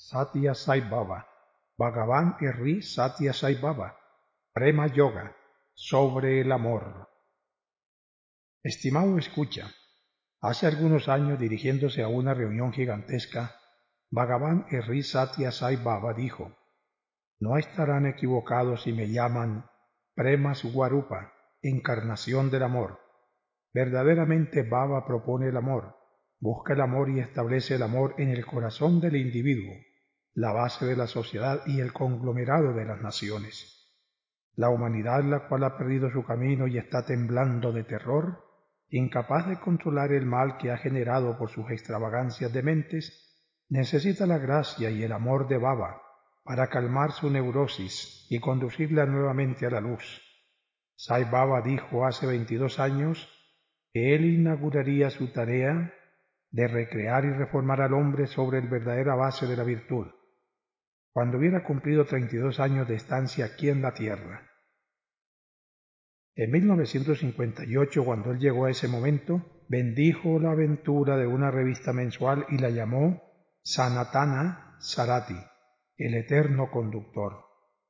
Satya Sai Baba, Bhagavan Sri Satya Sai Baba, Prema Yoga, sobre el amor. Estimado escucha, hace algunos años dirigiéndose a una reunión gigantesca, Bhagavan Sri Satya Sai Baba dijo: no estarán equivocados si me llaman Prema Swarupa, encarnación del amor. Verdaderamente Baba propone el amor, busca el amor y establece el amor en el corazón del individuo, la base de la sociedad y el conglomerado de las naciones. La humanidad, la cual ha perdido su camino y está temblando de terror, incapaz de controlar el mal que ha generado por sus extravagancias dementes, necesita la gracia y el amor de Baba para calmar su neurosis y conducirla nuevamente a la luz. Sai Baba dijo hace 22 años que él inauguraría su tarea de recrear y reformar al hombre sobre la verdadera base de la virtud, cuando hubiera cumplido 32 años de estancia aquí en la tierra. En 1958, cuando él llegó a ese momento, bendijo la aventura de una revista mensual y la llamó Sanatana Sarati, el eterno conductor.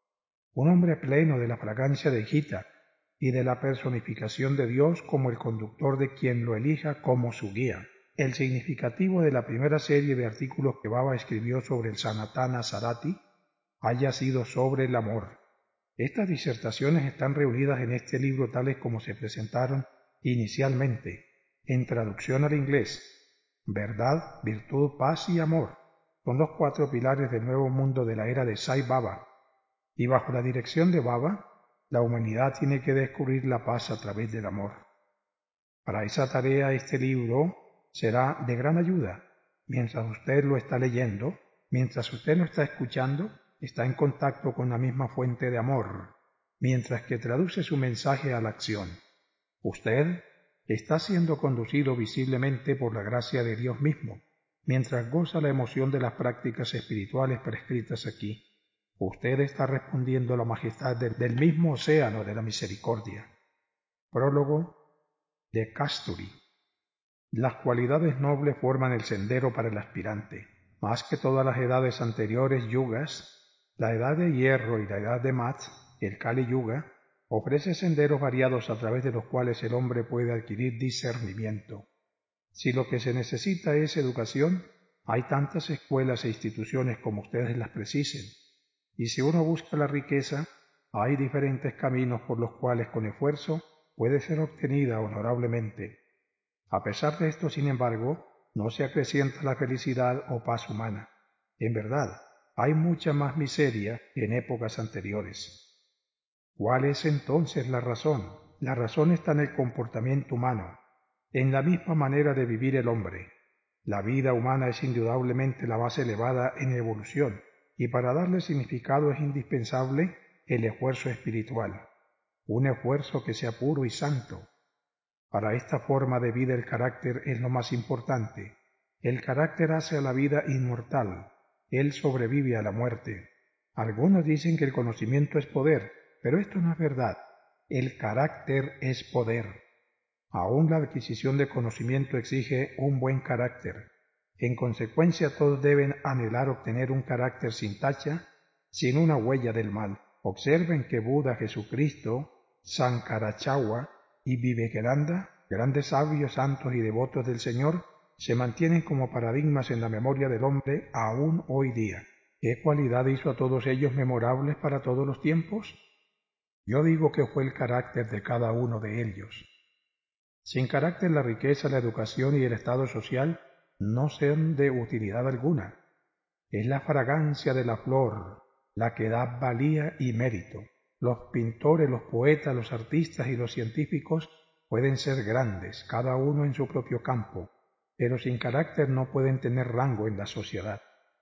Un hombre pleno de la fragancia de Gita y de la personificación de Dios como el conductor de quien lo elija como su guía. El significativo de la primera serie de artículos que Baba escribió sobre el Sanatana Sarati haya sido sobre el amor. Estas disertaciones están reunidas en este libro tales como se presentaron inicialmente, en traducción al inglés. Verdad, virtud, paz y amor son los 4 pilares del nuevo mundo de la era de Sai Baba, y bajo la dirección de Baba, la humanidad tiene que descubrir la paz a través del amor. Para esa tarea este libro será de gran ayuda. Mientras usted lo está leyendo, mientras usted lo está escuchando, está en contacto con la misma fuente de amor, mientras que traduce su mensaje a la acción. Usted está siendo conducido visiblemente por la gracia de Dios mismo, mientras goza la emoción de las prácticas espirituales prescritas aquí. Usted está respondiendo a la majestad del mismo océano de la misericordia. Prólogo de Kasturi. Las cualidades nobles forman el sendero para el aspirante. Más que todas las edades anteriores yugas, la edad de hierro y la edad de Mat, el Kali Yuga, ofrece senderos variados a través de los cuales el hombre puede adquirir discernimiento. Si lo que se necesita es educación, hay tantas escuelas e instituciones como ustedes las precisen. Y si uno busca la riqueza, hay diferentes caminos por los cuales con esfuerzo puede ser obtenida honorablemente. A pesar de esto, sin embargo, no se acrecienta la felicidad o paz humana. En verdad, hay mucha más miseria que en épocas anteriores. ¿Cuál es entonces la razón? La razón está en el comportamiento humano, en la misma manera de vivir el hombre. La vida humana es indudablemente la base elevada en evolución, y para darle significado es indispensable el esfuerzo espiritual, un esfuerzo que sea puro y santo. Para esta forma de vida el carácter es lo más importante. El carácter hace a la vida inmortal, él sobrevive a la muerte. Algunos dicen que el conocimiento es poder, pero esto no es verdad. El carácter es poder. Aún la adquisición de conocimiento exige un buen carácter. En consecuencia, todos deben anhelar obtener un carácter sin tacha, sin una huella del mal. Observen que Buda, Jesucristo, Sankaracharya y Vivekananda, grandes sabios, santos y devotos del Señor, se mantienen como paradigmas en la memoria del hombre aún hoy día. ¿Qué cualidad hizo a todos ellos memorables para todos los tiempos? Yo digo que fue el carácter de cada uno de ellos. Sin carácter, la riqueza, la educación y el estado social no son de utilidad alguna. Es la fragancia de la flor la que da valía y mérito. Los pintores, los poetas, los artistas y los científicos pueden ser grandes, cada uno en su propio campo, pero sin carácter no pueden tener rango en la sociedad.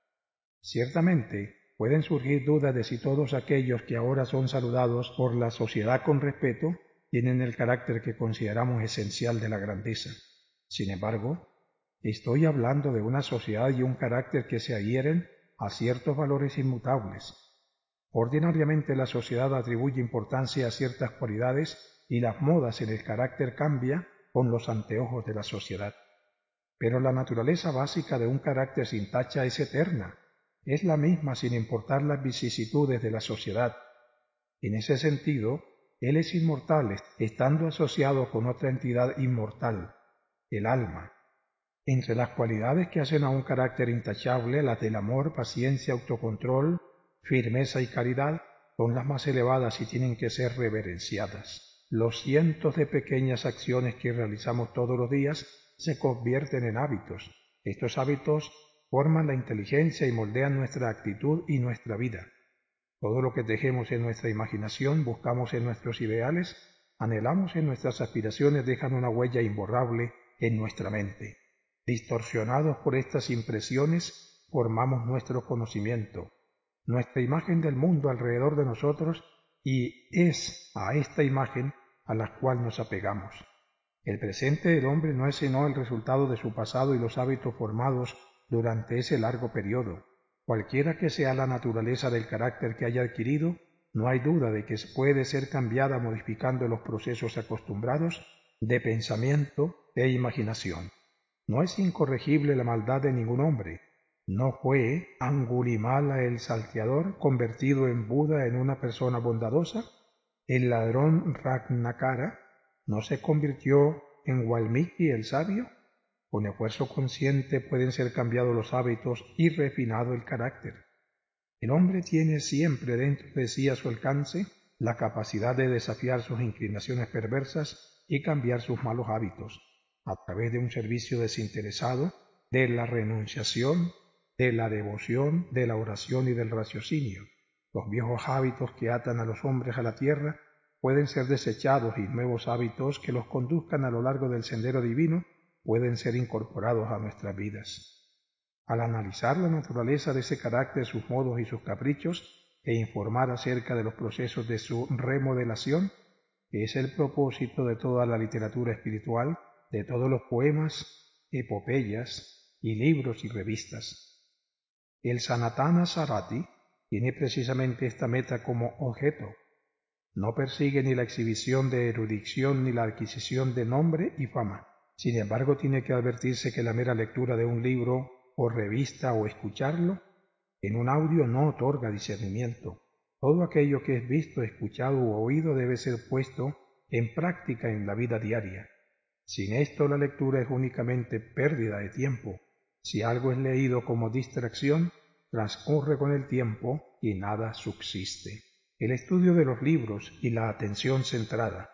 Ciertamente, pueden surgir dudas de si todos aquellos que ahora son saludados por la sociedad con respeto tienen el carácter que consideramos esencial de la grandeza. Sin embargo, estoy hablando de una sociedad y un carácter que se adhieren a ciertos valores inmutables. Ordinariamente la sociedad atribuye importancia a ciertas cualidades y las modas en el carácter cambia con los anteojos de la sociedad. Pero la naturaleza básica de un carácter sin tacha es eterna. es la misma sin importar las vicisitudes de la sociedad. En ese sentido, él es inmortal, estando asociado con otra entidad inmortal, el alma. Entre las cualidades que hacen a un carácter intachable, las del amor, paciencia, autocontrol, firmeza y caridad, son las más elevadas y tienen que ser reverenciadas. Los cientos de pequeñas acciones que realizamos todos los días se convierten en hábitos. Estos hábitos forman la inteligencia y moldean nuestra actitud y nuestra vida. Todo lo que tejemos en nuestra imaginación, buscamos en nuestros ideales, anhelamos en nuestras aspiraciones, dejan una huella imborrable en nuestra mente. Distorsionados por estas impresiones, formamos nuestro conocimiento, nuestra imagen del mundo alrededor de nosotros, y es a esta imagen a la cual nos apegamos. El presente del hombre no es sino el resultado de su pasado y los hábitos formados durante ese largo periodo. Cualquiera que sea la naturaleza del carácter que haya adquirido, no hay duda de que puede ser cambiada modificando los procesos acostumbrados de pensamiento e imaginación. No es incorregible la maldad de ningún hombre. ¿No fue Angulimala el salteador convertido en Buda en una persona bondadosa? ¿El ladrón Ragnakara no se convirtió en Valmiki el sabio? Con esfuerzo consciente pueden ser cambiados los hábitos y refinado el carácter. El hombre tiene siempre dentro de sí a su alcance la capacidad de desafiar sus inclinaciones perversas y cambiar sus malos hábitos, a través de un servicio desinteresado, de la renunciación, de la devoción, de la oración y del raciocinio. Los viejos hábitos que atan a los hombres a la tierra pueden ser desechados y nuevos hábitos que los conduzcan a lo largo del sendero divino pueden ser incorporados a nuestras vidas. Al analizar la naturaleza de ese carácter, sus modos y sus caprichos, e informar acerca de los procesos de su remodelación, que es el propósito de toda la literatura espiritual, de todos los poemas, epopeyas y libros y revistas. El Sanatana Sarati tiene precisamente esta meta como objeto. No persigue ni la exhibición de erudición ni la adquisición de nombre y fama. Sin embargo, tiene que advertirse que la mera lectura de un libro o revista o escucharlo en un audio no otorga discernimiento. Todo aquello que es visto, escuchado u oído debe ser puesto en práctica en la vida diaria. Sin esto la lectura es únicamente pérdida de tiempo. Si algo es leído como distracción, transcurre con el tiempo y nada subsiste. El estudio de los libros y la atención centrada.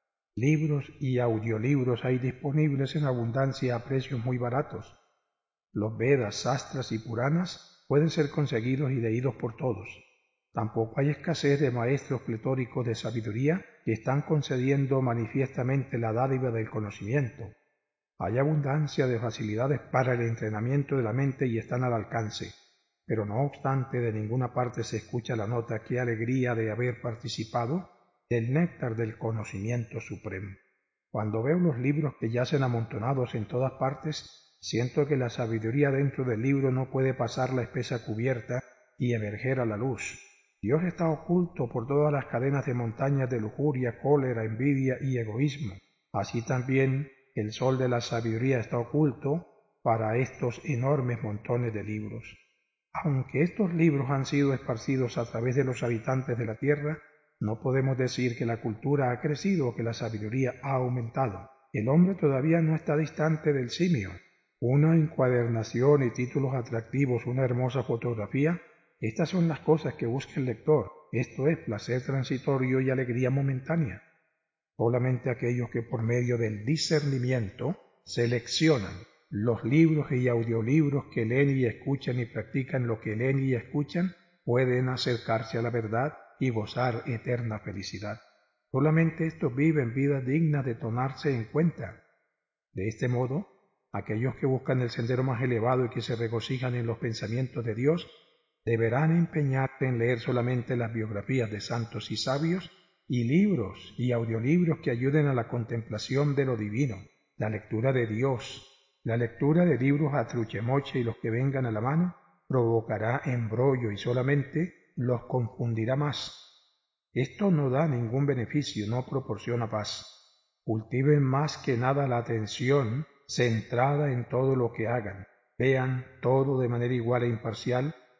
Libros y audiolibros hay disponibles en abundancia a precios muy baratos. Los Vedas, Sastras y Puranas pueden ser conseguidos y leídos por todos. Tampoco hay escasez de maestros pletóricos de sabiduría que están concediendo manifiestamente la dádiva del conocimiento. Hay abundancia de facilidades para el entrenamiento de la mente y están al alcance, pero no obstante de ninguna parte se escucha la nota «qué alegría de haber participado» del néctar del conocimiento supremo. Cuando veo los libros que yacen amontonados en todas partes, siento que la sabiduría dentro del libro no puede pasar la espesa cubierta y emerger a la luz. Dios está oculto por todas las cadenas de montañas de lujuria, cólera, envidia y egoísmo. Así también el sol de la sabiduría está oculto para estos enormes montones de libros. Aunque estos libros han sido esparcidos a través de los habitantes de la tierra, no podemos decir que la cultura ha crecido o que la sabiduría ha aumentado. El hombre todavía no está distante del simio. Una encuadernación y títulos atractivos, una hermosa fotografía, estas son las cosas que busca el lector, esto es placer transitorio y alegría momentánea. Solamente aquellos que por medio del discernimiento seleccionan los libros y audiolibros que leen y escuchan y practican lo que leen y escuchan pueden acercarse a la verdad y gozar eterna felicidad. Solamente estos viven vidas dignas de tomarse en cuenta. De este modo, aquellos que buscan el sendero más elevado y que se regocijan en los pensamientos de Dios, deberán empeñarse en leer solamente las biografías de santos y sabios y libros y audiolibros que ayuden a la contemplación de lo divino, la lectura de Dios. La lectura de libros a truchemoche y los que vengan a la mano provocará embrollo y solamente los confundirá más. Esto no da ningún beneficio, no proporciona paz. Cultiven más que nada la atención centrada en todo lo que hagan. Vean todo de manera igual e imparcial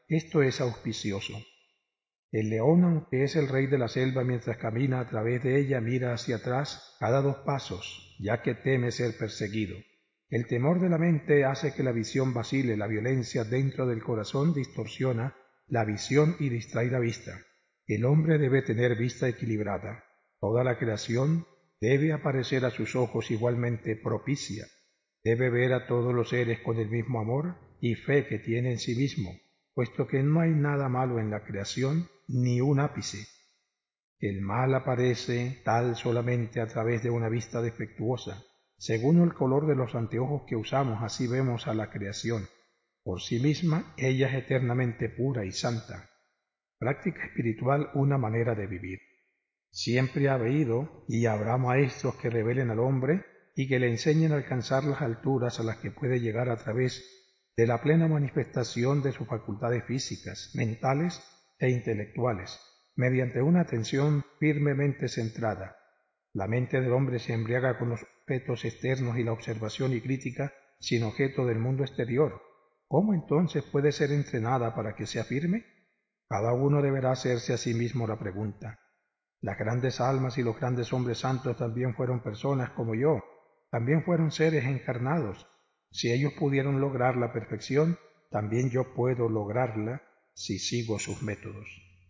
esto es auspicioso. El león, aunque es el rey de la selva, mientras camina a través de ella, mira hacia atrás cada 2 pasos, ya que teme ser perseguido. El temor de la mente hace que la visión vacile, la violencia dentro del corazón distorsiona la visión y distrae la vista. El hombre debe tener vista equilibrada. Toda la creación debe aparecer a sus ojos igualmente propicia. Debe ver a todos los seres con el mismo amor y fe que tiene en sí mismo, puesto que no hay nada malo en la creación, ni un ápice. El mal aparece tal solamente a través de una vista defectuosa. Según el color de los anteojos que usamos, así vemos a la creación. Por sí misma, ella es eternamente pura y santa. Práctica espiritual, una manera de vivir. Siempre ha habido y habrá maestros que revelen al hombre y que le enseñen a alcanzar las alturas a las que puede llegar a través de la plena manifestación de sus facultades físicas, mentales e intelectuales, mediante una atención firmemente centrada. La mente del hombre se embriaga con los objetos externos y la observación y crítica sin objeto del mundo exterior. ¿Cómo entonces puede ser entrenada para que sea firme? Cada uno deberá hacerse a sí mismo la pregunta. Las grandes almas y los grandes hombres santos también fueron personas como yo, también fueron seres encarnados. Si ellos pudieron lograr la perfección, también yo puedo lograrla si sigo sus métodos.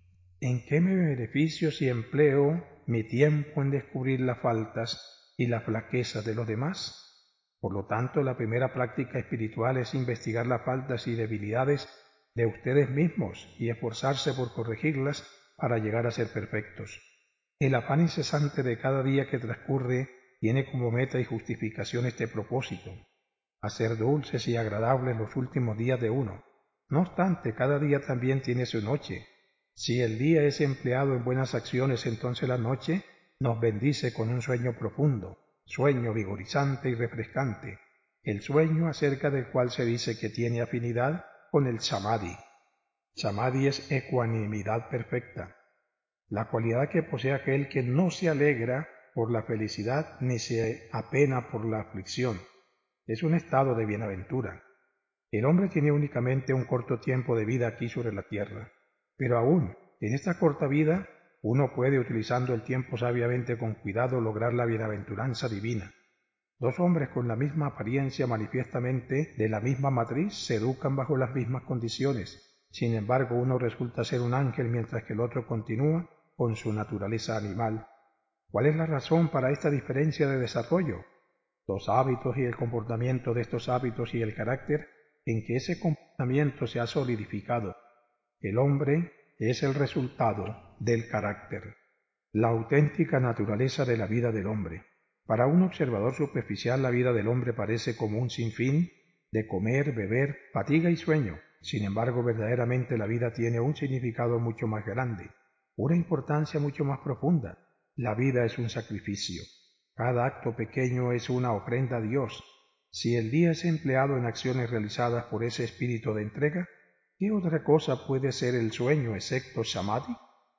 ¿En qué me beneficio si empleo mi tiempo en descubrir las faltas y las flaquezas de los demás? Por lo tanto, la primera práctica espiritual es investigar las faltas y debilidades de ustedes mismos y esforzarse por corregirlas para llegar a ser perfectos. El afán incesante de cada día que transcurre tiene como meta y justificación este propósito: hacer dulces y agradables los últimos días de uno. No obstante, cada día también tiene su noche. Si el día es empleado en buenas acciones, entonces la noche nos bendice con un sueño profundo, sueño vigorizante y refrescante, el sueño acerca del cual se dice que tiene afinidad con el samadhi. Samadhi es ecuanimidad perfecta, la cualidad que posee aquel que no se alegra por la felicidad ni se apena por la aflicción. Es un estado de bienaventura. El hombre tiene únicamente un corto tiempo de vida aquí sobre la tierra, pero aún en esta corta vida uno puede, utilizando el tiempo sabiamente con cuidado, lograr la bienaventuranza divina. 2 hombres con la misma apariencia, manifiestamente de la misma matriz, se educan bajo las mismas condiciones. Sin embargo, uno resulta ser un ángel mientras que el otro continúa con su naturaleza animal. ¿Cuál es la razón para esta diferencia de desarrollo? Los hábitos y el comportamiento de estos hábitos y el carácter en que ese comportamiento se ha solidificado. El hombre es el resultado del carácter, la auténtica naturaleza de la vida del hombre. Para un observador superficial, la vida del hombre parece como un sinfín de comer, beber, fatiga y sueño. Sin embargo, verdaderamente la vida tiene un significado mucho más grande, una importancia mucho más profunda. La vida es un sacrificio. Cada acto pequeño es una ofrenda a Dios. Si el día es empleado en acciones realizadas por ese espíritu de entrega, ¿qué otra cosa puede ser el sueño excepto samadhi?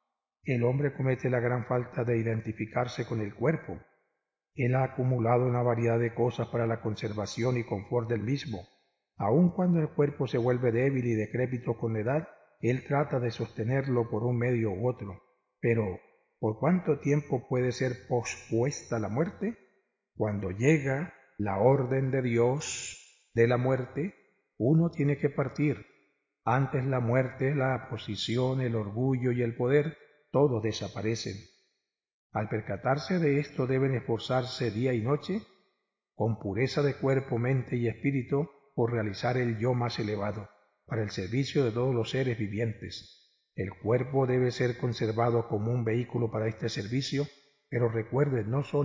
El hombre comete la gran falta de identificarse con el cuerpo. Él ha acumulado una variedad de cosas para la conservación y confort del mismo. Aun cuando el cuerpo se vuelve débil y decrépito con la edad, él trata de sostenerlo por un medio u otro. Pero, ¿por cuánto tiempo puede ser pospuesta la muerte? Cuando llega la orden de Dios de la muerte, uno tiene que partir. Antes la muerte, la posición, el orgullo y el poder, todos desaparecen. Al percatarse de esto deben esforzarse día y noche, con pureza de cuerpo, mente y espíritu, por realizar el yo más elevado, para el servicio de todos los seres vivientes. El cuerpo debe ser conservado como un vehículo para este servicio, pero recuerden, no son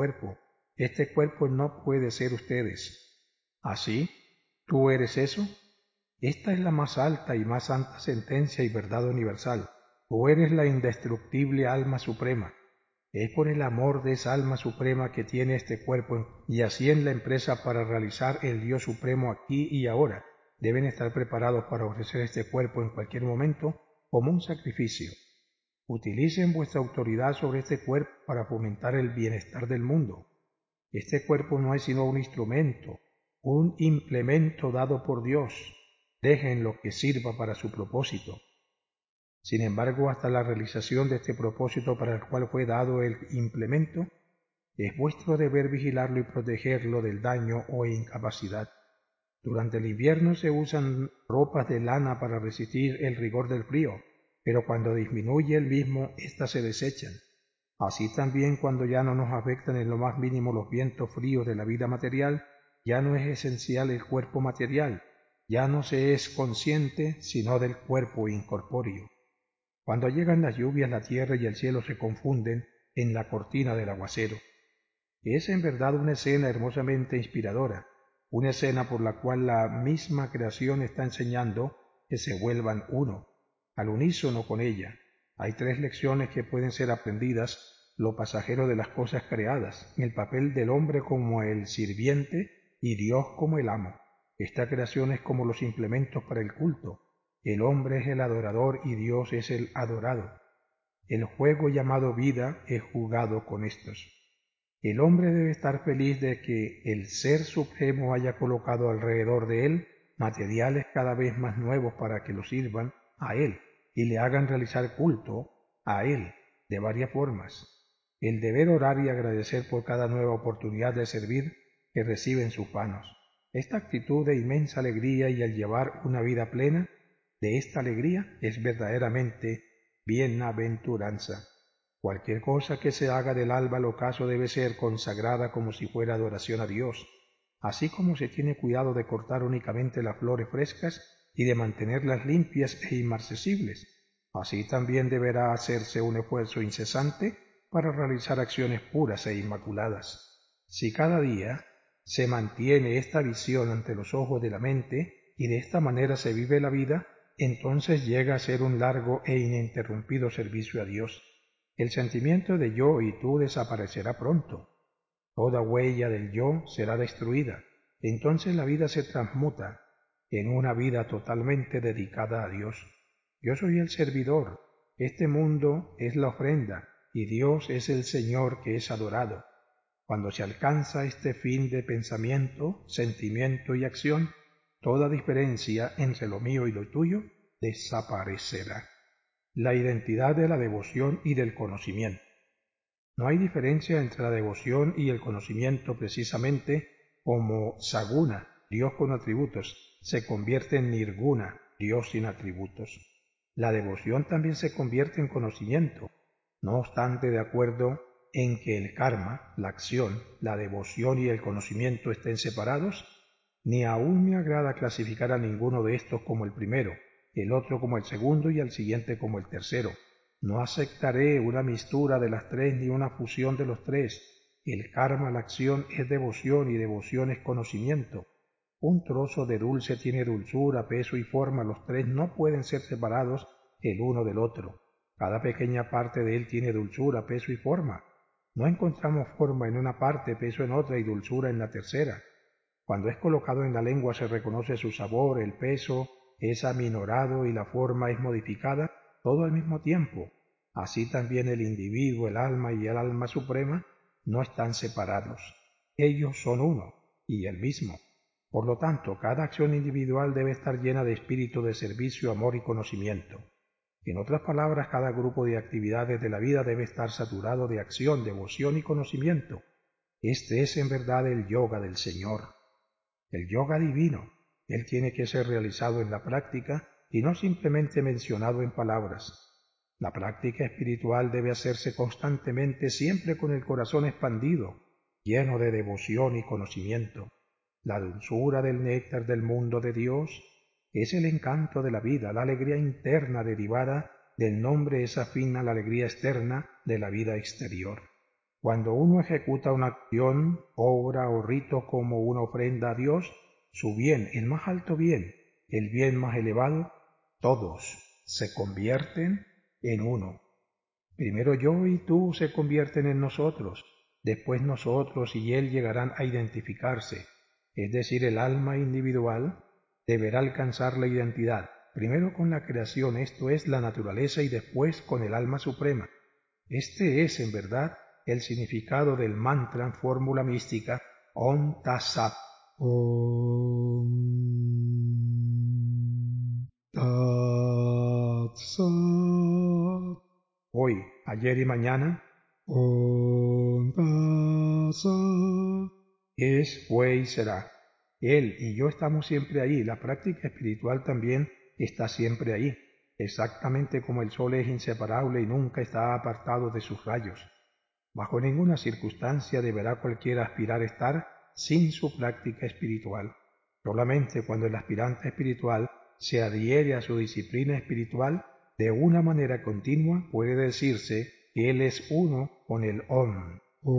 este cuerpo no puede ser ustedes. ¿Así? ¿Tú eres eso? Esta es la más alta y más santa sentencia y verdad universal. Tú eres la indestructible alma suprema. Es por el amor de esa alma suprema que tiene este cuerpo y así en la empresa para realizar el Dios supremo aquí y ahora. Deben estar preparados para ofrecer este cuerpo en cualquier momento como un sacrificio. Utilicen vuestra autoridad sobre este cuerpo para fomentar el bienestar del mundo. Este cuerpo no es sino un instrumento, un implemento dado por Dios. dejen lo que sirva para su propósito. Sin embargo, hasta la realización de este propósito para el cual fue dado el implemento, es vuestro deber vigilarlo y protegerlo del daño o incapacidad. Durante el invierno se usan ropas de lana para resistir el rigor del frío, pero cuando disminuye el mismo, éstas se desechan. Así también, cuando ya no nos afectan en lo más mínimo los vientos fríos de la vida material, ya no es esencial el cuerpo material, ya no se es consciente sino del cuerpo incorpóreo. Cuando llegan las lluvias, la tierra y el cielo se confunden en la cortina del aguacero. Es en verdad una escena hermosamente inspiradora, una escena por la cual la misma creación está enseñando que se vuelvan uno, al unísono con ella. Hay tres lecciones que pueden ser aprendidas: lo pasajero de las cosas creadas, el papel del hombre como el sirviente y Dios como el amo. Esta creación es como los implementos para el culto. El hombre es el adorador y Dios es el adorado. El juego llamado vida es jugado con estos. El hombre debe estar feliz de que el Ser Supremo haya colocado alrededor de él materiales cada vez más nuevos para que lo sirvan a él y le hagan realizar culto a él de varias formas. El deber orar y agradecer por cada nueva oportunidad de servir que recibe en sus manos. Esta actitud de inmensa alegría y al llevar una vida plena de esta alegría es verdaderamente bienaventuranza. Cualquier cosa que se haga del alba al ocaso debe ser consagrada como si fuera adoración a Dios, así como se tiene cuidado de cortar únicamente las flores frescas y de mantenerlas limpias e inmarcesibles. Así también deberá hacerse un esfuerzo incesante para realizar acciones puras e inmaculadas. Si cada día se mantiene esta visión ante los ojos de la mente y de esta manera se vive la vida, entonces llega a ser un largo e ininterrumpido servicio a Dios. El sentimiento de yo y tú desaparecerá pronto. Toda huella del yo será destruida. Entonces la vida se transmuta en una vida totalmente dedicada a Dios. Yo soy el servidor, este mundo es la ofrenda y Dios es el Señor que es adorado. Cuando se alcanza este fin de pensamiento, sentimiento y acción, toda diferencia entre lo mío y lo tuyo desaparecerá. La identidad de la devoción y del conocimiento. No hay diferencia entre la devoción y el conocimiento precisamente como Saguna, Dios con atributos, se convierte en Nirguna, Dios sin atributos. La devoción también se convierte en conocimiento, no obstante, de acuerdo en que el karma, la acción, la devoción y el conocimiento estén separados, ni aún me agrada clasificar a ninguno de estos como el primero, el otro como el segundo y al siguiente como el tercero. No aceptaré una mistura de las tres ni una fusión de los tres. El karma, la acción, es devoción y devoción es conocimiento. Un trozo de dulce tiene dulzura, peso y forma. Los tres no pueden ser separados el uno del otro. Cada pequeña parte de él tiene dulzura, peso y forma. No encontramos forma en una parte, peso en otra y dulzura en la tercera. Cuando es colocado en la lengua se reconoce su sabor, el peso es aminorado y la forma es modificada, todo al mismo tiempo. Así también el individuo, el alma y el alma suprema no están separados. Ellos son uno y el mismo. Por lo tanto, cada acción individual debe estar llena de espíritu de servicio, amor y conocimiento. En otras palabras, cada grupo de actividades de la vida debe estar saturado de acción, devoción y conocimiento. Este es en verdad el yoga del Señor. El yoga divino, él tiene que ser realizado en la práctica y no simplemente mencionado en palabras. La práctica espiritual debe hacerse constantemente, siempre con el corazón expandido, lleno de devoción y conocimiento. La dulzura del néctar del mundo de Dios es el encanto de la vida, la alegría interna derivada del nombre es afín a la alegría externa de la vida exterior. Cuando uno ejecuta una acción, obra o rito como una ofrenda a Dios, su bien, el más alto bien, el bien más elevado, todos se convierten en uno. Primero yo y tú se convierten en nosotros, después nosotros y Él llegarán a identificarse, es decir, el alma individual deberá alcanzar la identidad, primero con la creación, esto es la naturaleza, y después con el alma suprema. Este es, en verdad, el significado del mantra, fórmula mística, Om Tat Sat. Om. Tat Sat. Hoy, ayer y mañana, Om Tat Sat. es, fue y será. Él y yo estamos siempre ahí. La práctica espiritual también está siempre ahí, exactamente como el sol es inseparable y nunca está apartado de sus rayos. Bajo ninguna circunstancia deberá cualquiera aspirar a estar sin su práctica espiritual. Solamente cuando el aspirante espiritual se adhiere a su disciplina espiritual de una manera continua puede decirse que él es uno con el Om.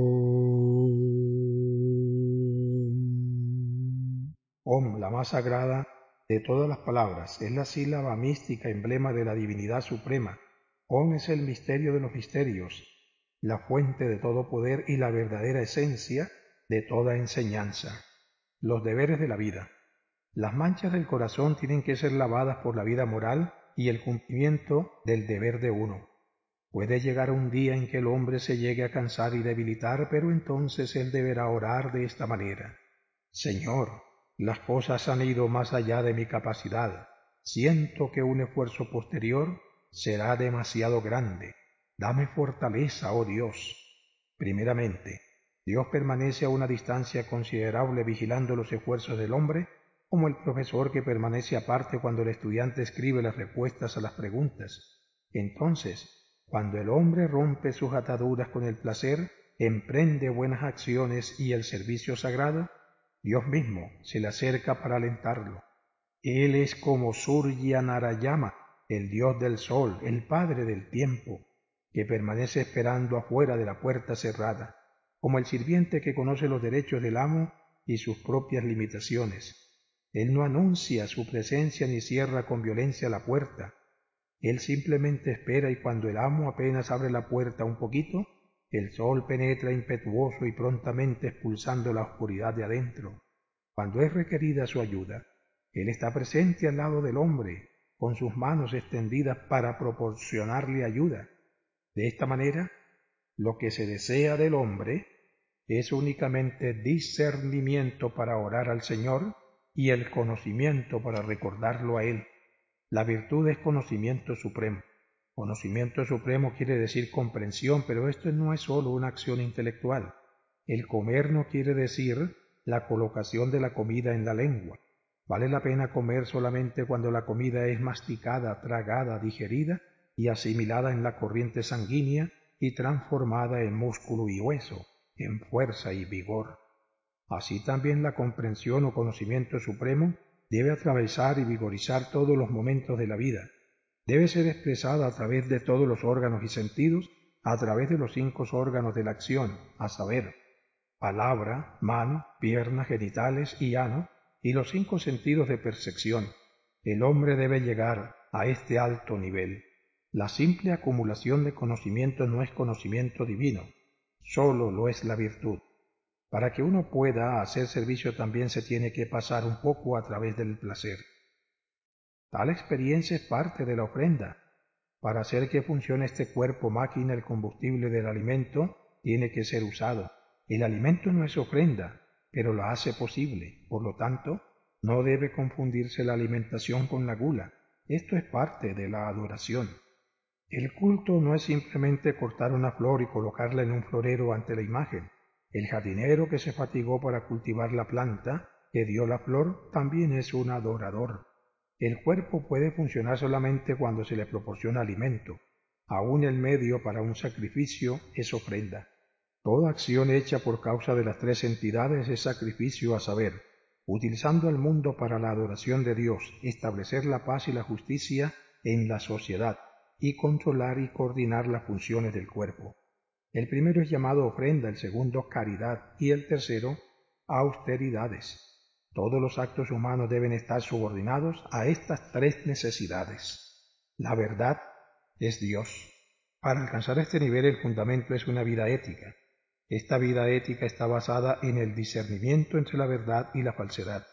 Om. Om, la más sagrada de todas las palabras, es la sílaba mística emblema de la divinidad suprema. Om es el misterio de los misterios, la fuente de todo poder y la verdadera esencia de toda enseñanza. Los deberes de la vida. Las manchas del corazón tienen que ser lavadas por la vida moral y el cumplimiento del deber de uno. Puede llegar un día en que el hombre se llegue a cansar y debilitar, pero entonces él deberá orar de esta manera. Señor, las cosas han ido más allá de mi capacidad. Siento que un esfuerzo posterior será demasiado grande. Dame fortaleza, oh Dios. Primeramente, Dios permanece a una distancia considerable vigilando los esfuerzos del hombre, como el profesor que permanece aparte cuando el estudiante escribe las respuestas a las preguntas. Entonces, cuando el hombre rompe sus ataduras con el placer, emprende buenas acciones y el servicio sagrado, Dios mismo se le acerca para alentarlo. Él es como Surya Narayama, el dios del sol, el padre del tiempo, que permanece esperando afuera de la puerta cerrada, como el sirviente que conoce los derechos del amo y sus propias limitaciones. Él no anuncia su presencia ni cierra con violencia la puerta. Él simplemente espera y cuando el amo apenas abre la puerta un poquito, el sol penetra impetuoso y prontamente expulsando la oscuridad de adentro. Cuando es requerida su ayuda, él está presente al lado del hombre, con sus manos extendidas para proporcionarle ayuda. De esta manera, lo que se desea del hombre es únicamente discernimiento para orar al Señor y el conocimiento para recordarlo a Él. La virtud es conocimiento supremo. Conocimiento supremo quiere decir comprensión, pero esto no es sólo una acción intelectual. El comer no quiere decir la colocación de la comida en la lengua. Vale la pena comer solamente cuando la comida es masticada, tragada, digerida y asimilada en la corriente sanguínea y transformada en músculo y hueso, en fuerza y vigor. Así también la comprensión o conocimiento supremo debe atravesar y vigorizar todos los momentos de la vida. Debe ser expresada a través de todos los órganos y sentidos, a través de los 5 órganos de la acción, a saber, palabra, mano, piernas, genitales y ano, y los 5 sentidos de percepción. El hombre debe llegar a este alto nivel. La simple acumulación de conocimiento no es conocimiento divino, solo lo es la virtud. Para que uno pueda hacer servicio también se tiene que pasar un poco a través del placer. Tal experiencia es parte de la ofrenda. Para hacer que funcione este cuerpo máquina, el combustible del alimento tiene que ser usado. El alimento no es ofrenda, pero la hace posible. Por lo tanto, no debe confundirse la alimentación con la gula. Esto es parte de la adoración. El culto no es simplemente cortar una flor y colocarla en un florero ante la imagen. El jardinero que se fatigó para cultivar la planta que dio la flor también es un adorador. El cuerpo puede funcionar solamente cuando se le proporciona alimento. Aún el medio para un sacrificio es ofrenda. Toda acción hecha por causa de las 3 entidades es sacrificio, a saber, utilizando al mundo para la adoración de Dios, establecer la paz y la justicia en la sociedad y controlar y coordinar las funciones del cuerpo. El primero es llamado ofrenda, el segundo caridad y el tercero austeridades. Todos los actos humanos deben estar subordinados a estas 3 necesidades. La verdad es Dios. Para alcanzar este nivel el fundamento es una vida ética. Esta vida ética está basada en el discernimiento entre la verdad y la falsedad.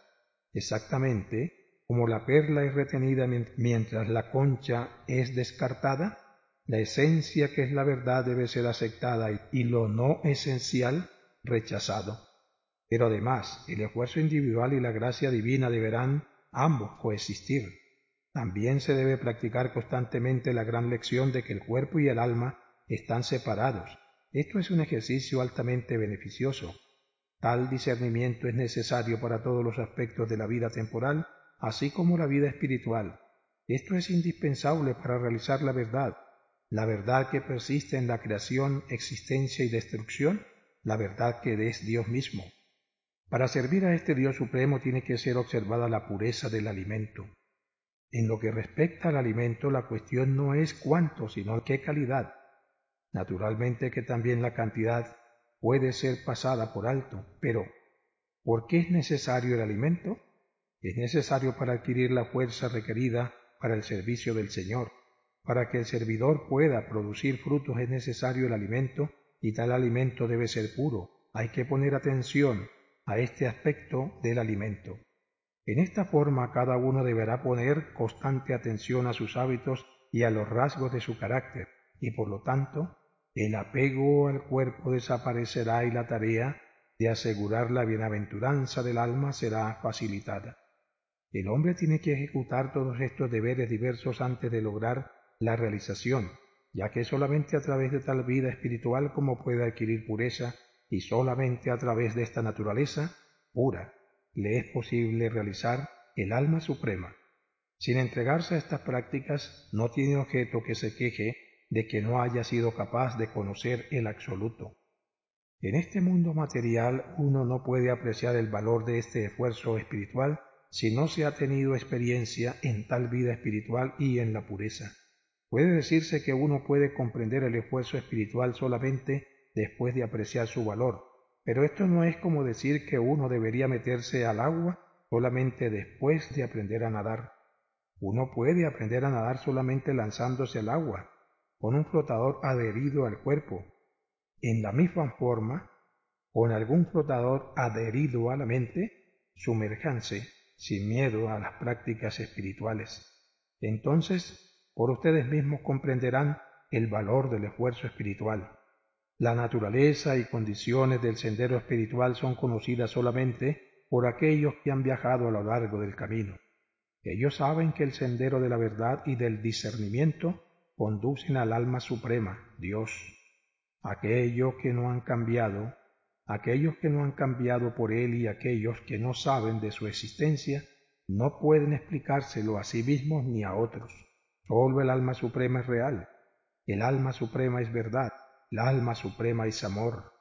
Exactamente como la perla es retenida mientras la concha es descartada, la esencia que es la verdad debe ser aceptada y lo no esencial rechazado. Pero además, el esfuerzo individual y la gracia divina deberán ambos coexistir. También se debe practicar constantemente la gran lección de que el cuerpo y el alma están separados. Esto es un ejercicio altamente beneficioso. Tal discernimiento es necesario para todos los aspectos de la vida temporal, así como la vida espiritual. Esto es indispensable para realizar la verdad que persiste en la creación, existencia y destrucción, la verdad que es Dios mismo. Para servir a este Dios supremo tiene que ser observada la pureza del alimento. En lo que respecta al alimento, la cuestión no es cuánto, sino qué calidad. Naturalmente que también la cantidad puede ser pasada por alto, pero ¿por qué es necesario el alimento? Es necesario para adquirir la fuerza requerida para el servicio del Señor. Para que el servidor pueda producir frutos es necesario el alimento, y tal alimento debe ser puro. Hay que poner atención a este aspecto del alimento. En esta forma cada uno deberá poner constante atención a sus hábitos y a los rasgos de su carácter, y por lo tanto el apego al cuerpo desaparecerá y la tarea de asegurar la bienaventuranza del alma será facilitada. El hombre tiene que ejecutar todos estos deberes diversos antes de lograr la realización, ya que solamente a través de tal vida espiritual como puede adquirir pureza, y solamente a través de esta naturaleza pura le es posible realizar el alma suprema. Sin entregarse a estas prácticas, no tiene objeto que se queje de que no haya sido capaz de conocer el absoluto. En este mundo material uno no puede apreciar el valor de este esfuerzo espiritual si no se ha tenido experiencia en tal vida espiritual y en la pureza. Puede decirse que uno puede comprender el esfuerzo espiritual solamente después de apreciar su valor, pero esto no es como decir que uno debería meterse al agua solamente después de aprender a nadar. Uno puede aprender a nadar solamente lanzándose al agua, con un flotador adherido al cuerpo. En la misma forma, con algún flotador adherido a la mente, sumérjanse sin miedo a las prácticas espirituales. Entonces, por ustedes mismos comprenderán el valor del esfuerzo espiritual. La naturaleza y condiciones del sendero espiritual son conocidas solamente por aquellos que han viajado a lo largo del camino. Ellos saben que el sendero de la verdad y del discernimiento conducen al alma suprema, Dios. Aquellos que no han cambiado por Él y aquellos que no saben de su existencia, no pueden explicárselo a sí mismos ni a otros. Solo el alma suprema es real, el alma suprema es verdad, el alma suprema es amor.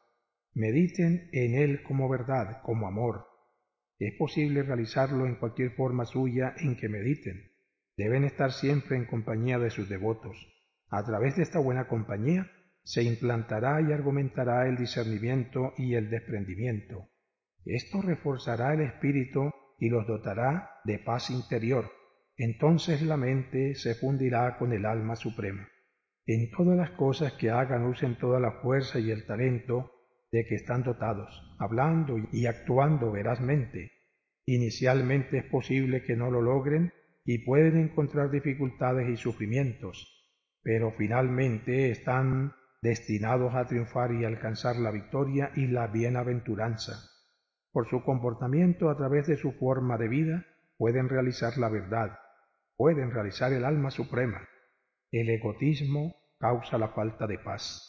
Mediten en Él como verdad, como amor. Es posible realizarlo en cualquier forma suya en que mediten. Deben estar siempre en compañía de sus devotos. A través de esta buena compañía se implantará y argumentará el discernimiento y el desprendimiento. Esto reforzará el espíritu y los dotará de paz interior. Entonces la mente se fundirá con el alma suprema. En todas las cosas que hagan usen toda la fuerza y el talento de que están dotados, hablando y actuando verazmente. Inicialmente es posible que no lo logren y pueden encontrar dificultades y sufrimientos, pero finalmente están destinados a triunfar y alcanzar la victoria y la bienaventuranza. Por su comportamiento a través de su forma de vida, pueden realizar la verdad, pueden realizar el alma suprema. El egoísmo causa la falta de paz.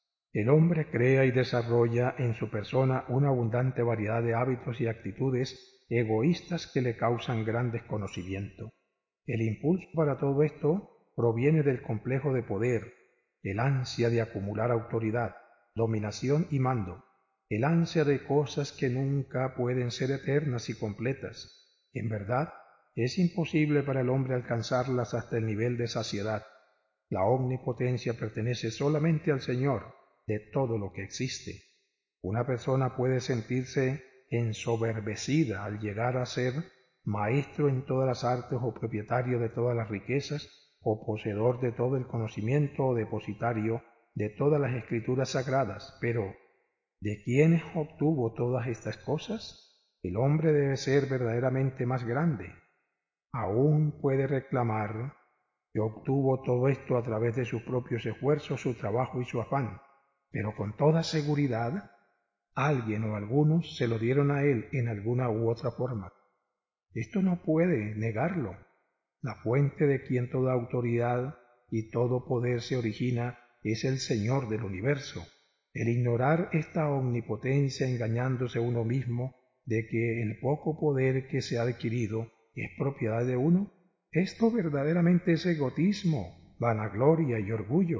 El hombre crea y desarrolla en su persona una abundante variedad de hábitos y actitudes egoístas que le causan gran desconocimiento. El impulso para todo esto proviene del complejo de poder, el ansia de acumular autoridad, dominación y mando, el ansia de cosas que nunca pueden ser eternas y completas. En verdad, es imposible para el hombre alcanzarlas hasta el nivel de saciedad. La omnipotencia pertenece solamente al Señor de todo lo que existe. Una persona puede sentirse ensoberbecida al llegar a ser maestro en todas las artes o propietario de todas las riquezas o poseedor de todo el conocimiento o depositario de todas las escrituras sagradas, pero ¿de quiénes obtuvo todas estas cosas? El hombre debe ser verdaderamente más grande. Aún puede reclamar que obtuvo todo esto a través de sus propios esfuerzos, su trabajo y su afán, pero con toda seguridad alguien o algunos se lo dieron a él en alguna u otra forma. Esto no puede negarlo. La fuente de quien toda autoridad y todo poder se origina es el Señor del universo. El ignorar esta omnipotencia engañándose a uno mismo de que el poco poder que se ha adquirido es propiedad de uno, esto verdaderamente es egotismo, vanagloria y orgullo.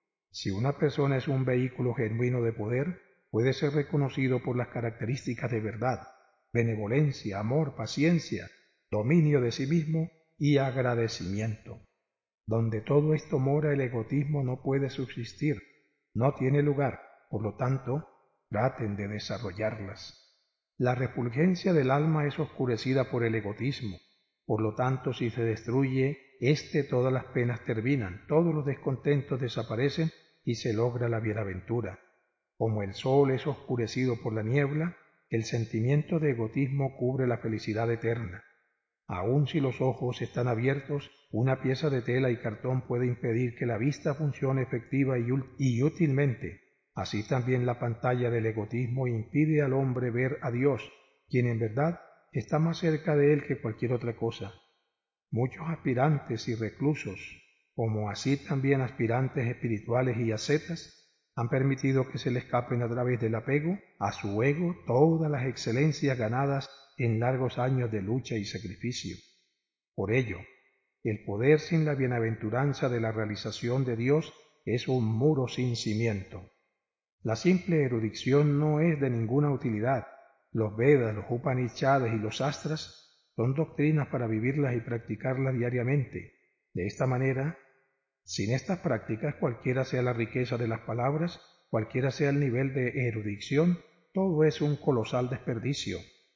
Si una persona es un vehículo genuino de poder, puede ser reconocido por las características de verdad, benevolencia, amor, paciencia, dominio de sí mismo y agradecimiento. Donde todo esto mora, el egotismo no puede subsistir, no tiene lugar, por lo tanto, traten de desarrollarlas. La refulgencia del alma es oscurecida por el egotismo, por lo tanto, si se destruye todas las penas terminan, todos los descontentos desaparecen y se logra la bienaventura. Como el sol es oscurecido por la niebla, el sentimiento de egotismo cubre la felicidad eterna. Aun si los ojos están abiertos, una pieza de tela y cartón puede impedir que la vista funcione efectiva y útilmente. Así también la pantalla del egotismo impide al hombre ver a Dios, quien en verdad está más cerca de él que cualquier otra cosa. Muchos aspirantes y reclusos, como así también aspirantes espirituales y ascetas, han permitido que se le escapen a través del apego a su ego todas las excelencias ganadas en largos años de lucha y sacrificio. Por ello, el poder sin la bienaventuranza de la realización de Dios es un muro sin cimiento. La simple erudición no es de ninguna utilidad. Los Vedas, los Upanishads y los Astras son doctrinas para vivirlas y practicarlas diariamente. De esta manera, sin estas prácticas, cualquiera sea la riqueza de las palabras, cualquiera sea el nivel de erudición, todo es un colosal desperdicio.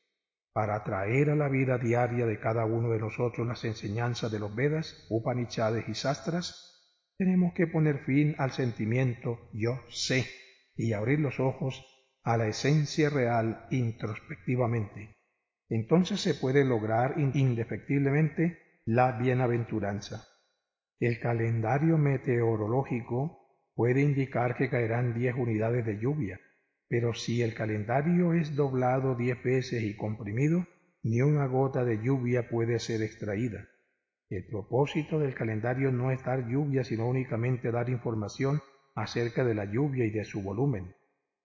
Para traer a la vida diaria de cada uno de nosotros las enseñanzas de los Vedas, Upanishads y Sastras, tenemos que poner fin al sentimiento yo sé y abrir los ojos a la esencia real introspectivamente. Entonces se puede lograr indefectiblemente la bienaventuranza. El calendario meteorológico puede indicar que caerán 10 unidades de lluvia, pero si el calendario es doblado 10 veces y comprimido, ni una gota de lluvia puede ser extraída. El propósito del calendario no es dar lluvia, sino únicamente dar información acerca de la lluvia y de su volumen.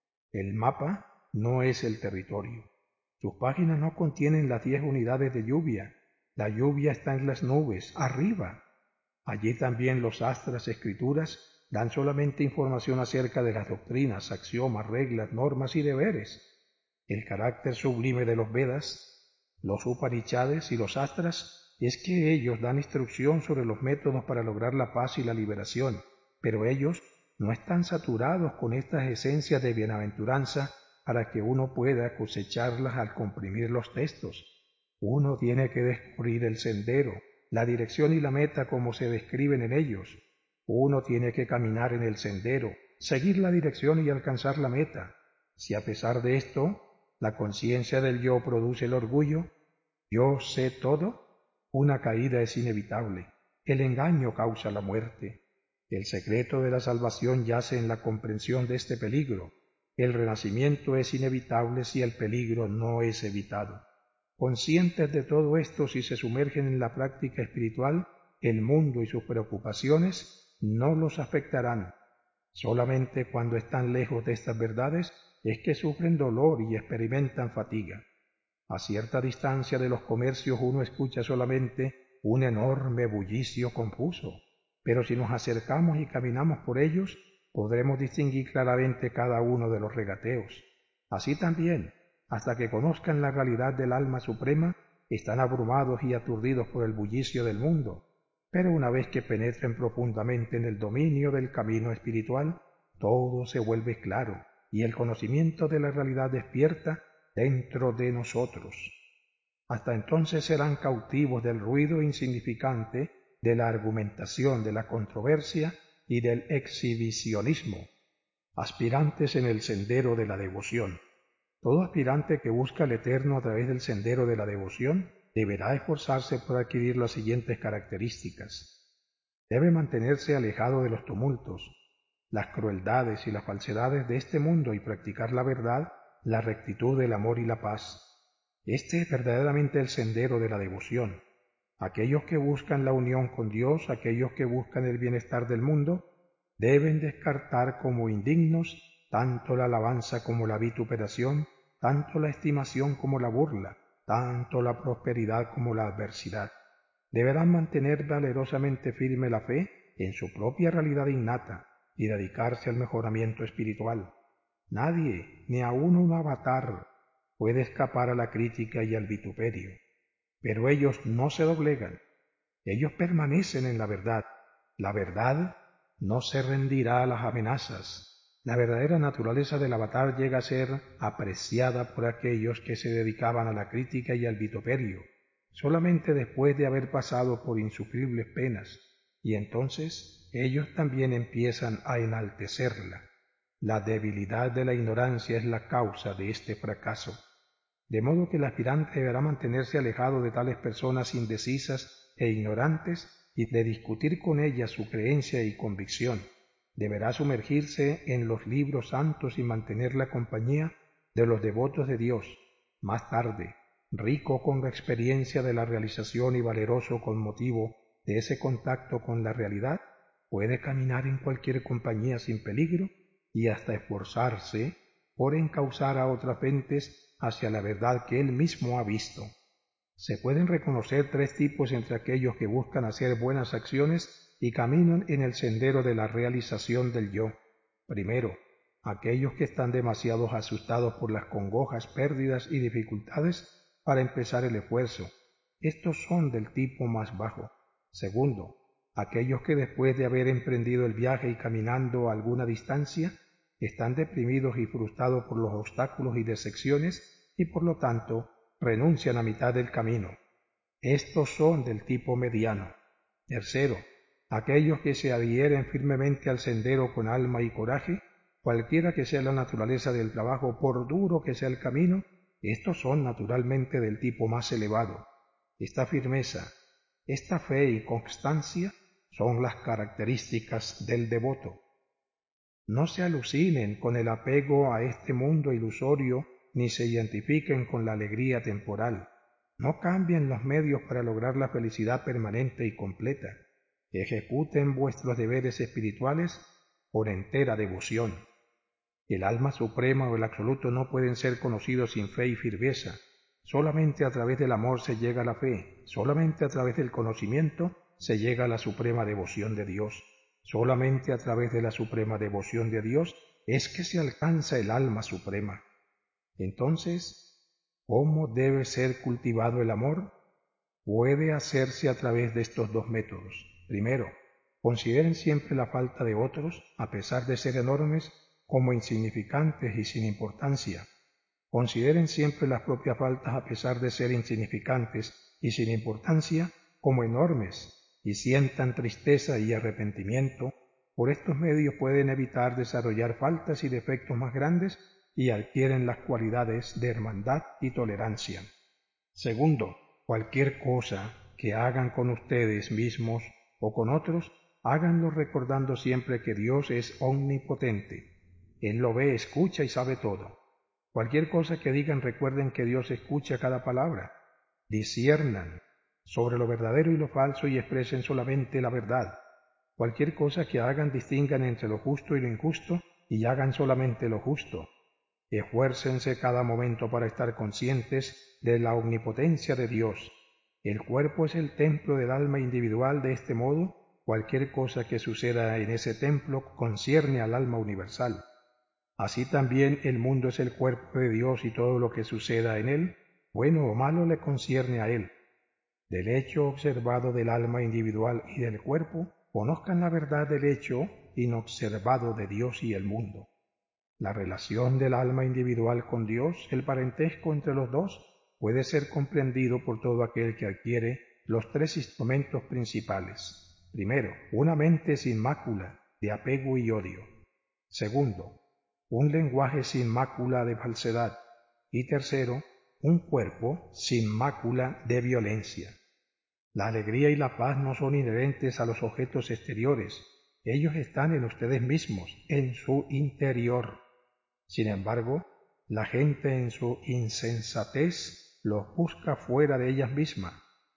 El mapa no es el territorio. Sus páginas no contienen las 10 unidades de lluvia. La lluvia está en las nubes, arriba. Allí también los astras escrituras dan solamente información acerca de las doctrinas, axiomas, reglas, normas y deberes. El carácter sublime de los Vedas, los Upanishads y los astras es que ellos dan instrucción sobre los métodos para lograr la paz y la liberación, pero ellos no están saturados con estas esencias de bienaventuranza para que uno pueda cosecharlas al comprimir los textos. Uno tiene que descubrir el sendero, la dirección y la meta como se describen en ellos. Uno tiene que caminar en el sendero, seguir la dirección y alcanzar la meta. Si a pesar de esto, la conciencia del yo produce el orgullo, yo sé todo, una caída es inevitable. El engaño causa la muerte. El secreto de la salvación yace en la comprensión de este peligro. El renacimiento es inevitable si el peligro no es evitado. Conscientes de todo esto, si se sumergen en la práctica espiritual, el mundo y sus preocupaciones no los afectarán. Solamente cuando están lejos de estas verdades es que sufren dolor y experimentan fatiga. A cierta distancia de los comercios uno escucha solamente un enorme bullicio confuso, pero si nos acercamos y caminamos por ellos, podremos distinguir claramente cada uno de los regateos. Así también, hasta que conozcan la realidad del alma suprema, están abrumados y aturdidos por el bullicio del mundo, pero una vez que penetren profundamente en el dominio del camino espiritual, todo se vuelve claro y el conocimiento de la realidad despierta dentro de nosotros. Hasta entonces serán cautivos del ruido insignificante, de la argumentación, de la controversia y del exhibicionismo, aspirantes en el sendero de la devoción. Todo aspirante que busca el Eterno a través del sendero de la devoción deberá esforzarse por adquirir las siguientes características. Debe mantenerse alejado de los tumultos, las crueldades y las falsedades de este mundo y practicar la verdad, la rectitud, el amor y la paz. Este es verdaderamente el sendero de la devoción. Aquellos que buscan la unión con Dios, aquellos que buscan el bienestar del mundo, deben descartar como indignos tanto la alabanza como la vituperación, tanto la estimación como la burla, tanto la prosperidad como la adversidad. Deberán mantener valerosamente firme la fe en su propia realidad innata y dedicarse al mejoramiento espiritual. Nadie, ni aun un avatar, puede escapar a la crítica y al vituperio. Pero ellos no se doblegan, ellos permanecen en la verdad. La verdad no se rendirá a las amenazas. La verdadera naturaleza del avatar llega a ser apreciada por aquellos que se dedicaban a la crítica y al vituperio, solamente después de haber pasado por insufribles penas, y entonces ellos también empiezan a enaltecerla. La debilidad de la ignorancia es la causa de este fracaso, de modo que el aspirante deberá mantenerse alejado de tales personas indecisas e ignorantes y de discutir con ellas su creencia y convicción. Deberá sumergirse en los libros santos y mantener la compañía de los devotos de Dios. Más tarde, rico con la experiencia de la realización y valeroso con motivo de ese contacto con la realidad, puede caminar en cualquier compañía sin peligro y hasta esforzarse por encauzar a otras gentes hacia la verdad que él mismo ha visto. Se pueden reconocer tres tipos entre aquellos que buscan hacer buenas acciones y caminan en el sendero de la realización del yo. Primero, aquellos que están demasiado asustados por las congojas, pérdidas y dificultades para empezar el esfuerzo. Estos son del tipo más bajo. Segundo, aquellos que después de haber emprendido el viaje y caminando alguna distancia, están deprimidos y frustrados por los obstáculos y decepciones y por lo tanto renuncian a mitad del camino. Estos son del tipo mediano. Tercero, aquellos que se adhieren firmemente al sendero con alma y coraje, cualquiera que sea la naturaleza del trabajo, por duro que sea el camino, estos son naturalmente del tipo más elevado. Esta firmeza, esta fe y constancia son las características del devoto. No se alucinen con el apego a este mundo ilusorio ni se identifiquen con la alegría temporal. No cambien los medios para lograr la felicidad permanente y completa. Ejecuten vuestros deberes espirituales con entera devoción. El alma suprema o el absoluto no pueden ser conocidos sin fe y firmeza. Solamente a través del amor se llega a la fe, solamente a través del conocimiento se llega a la suprema devoción de Dios. Solamente a través de la suprema devoción de Dios es que se alcanza el alma suprema. Entonces, ¿cómo debe ser cultivado el amor? Puede hacerse a través de estos dos métodos. Primero, consideren siempre la falta de otros, a pesar de ser enormes, como insignificantes y sin importancia. Consideren siempre las propias faltas, a pesar de ser insignificantes y sin importancia, como enormes, y sientan tristeza y arrepentimiento. Por estos medios pueden evitar desarrollar faltas y defectos más grandes y adquieren las cualidades de hermandad y tolerancia. Segundo, cualquier cosa que hagan con ustedes mismos o con otros, háganlo recordando siempre que Dios es omnipotente. Él lo ve, escucha y sabe todo. Cualquier cosa que digan, recuerden que Dios escucha cada palabra. Disciernan sobre lo verdadero y lo falso y expresen solamente la verdad. Cualquier cosa que hagan, distingan entre lo justo y lo injusto y hagan solamente lo justo. Esfuércense cada momento para estar conscientes de la omnipotencia de Dios. El cuerpo es el templo del alma individual. De este modo, cualquier cosa que suceda en ese templo concierne al alma universal. Así también el mundo es el cuerpo de Dios y todo lo que suceda en él, bueno o malo, le concierne a él. Del hecho observado del alma individual y del cuerpo, conozcan la verdad del hecho inobservado de Dios y el mundo. La relación del alma individual con Dios, el parentesco entre los dos, puede ser comprendido por todo aquel que adquiere los tres instrumentos principales. Primero, una mente sin mácula de apego y odio. Segundo, un lenguaje sin mácula de falsedad. Y tercero, un cuerpo sin mácula de violencia. La alegría y la paz no son inherentes a los objetos exteriores. Ellos están en ustedes mismos, en su interior. Sin embargo, la gente en su insensatez los busca fuera de ellas mismas.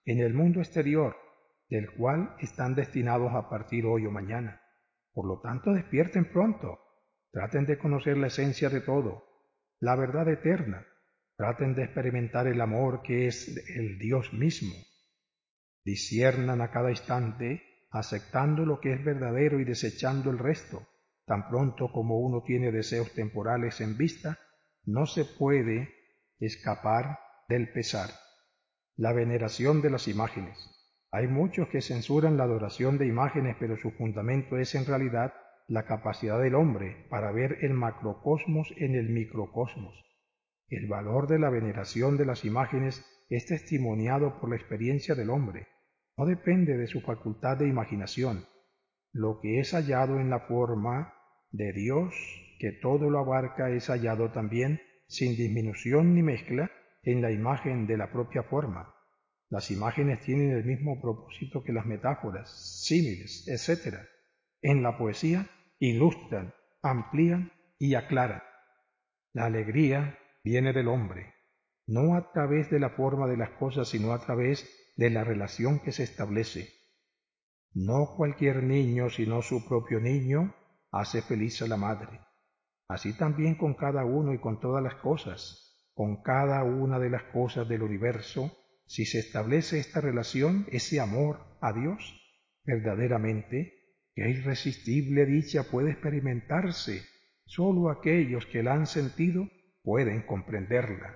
en el mundo exterior, del cual están destinados a partir hoy o mañana. Por lo tanto, despierten pronto, traten de conocer la esencia de todo, la verdad eterna, traten de experimentar el amor que es el Dios mismo. Disciernan a cada instante, aceptando lo que es verdadero y desechando el resto. Tan pronto como uno tiene deseos temporales en vista, no se puede escapar del pesar. La veneración de las imágenes. Hay muchos que censuran la adoración de imágenes, pero su fundamento es en realidad la capacidad del hombre para ver el macrocosmos en el microcosmos. El valor de la veneración de las imágenes es testimoniado por la experiencia del hombre. No depende de su facultad de imaginación. Lo que es hallado en la forma de Dios, que todo lo abarca, es hallado también, sin disminución ni mezcla, en la imagen de la propia forma. Las imágenes tienen el mismo propósito que las metáforas, símiles, etc. En la poesía ilustran, amplían y aclaran. La alegría viene del hombre, no a través de la forma de las cosas, sino a través de la relación que se establece. No cualquier niño, sino su propio niño, hace feliz a la madre. Así también con cada uno y con todas las cosas, con cada una de las cosas del universo, si se establece esta relación, ese amor a Dios, verdaderamente, qué irresistible dicha puede experimentarse. Sólo aquellos que la han sentido pueden comprenderla.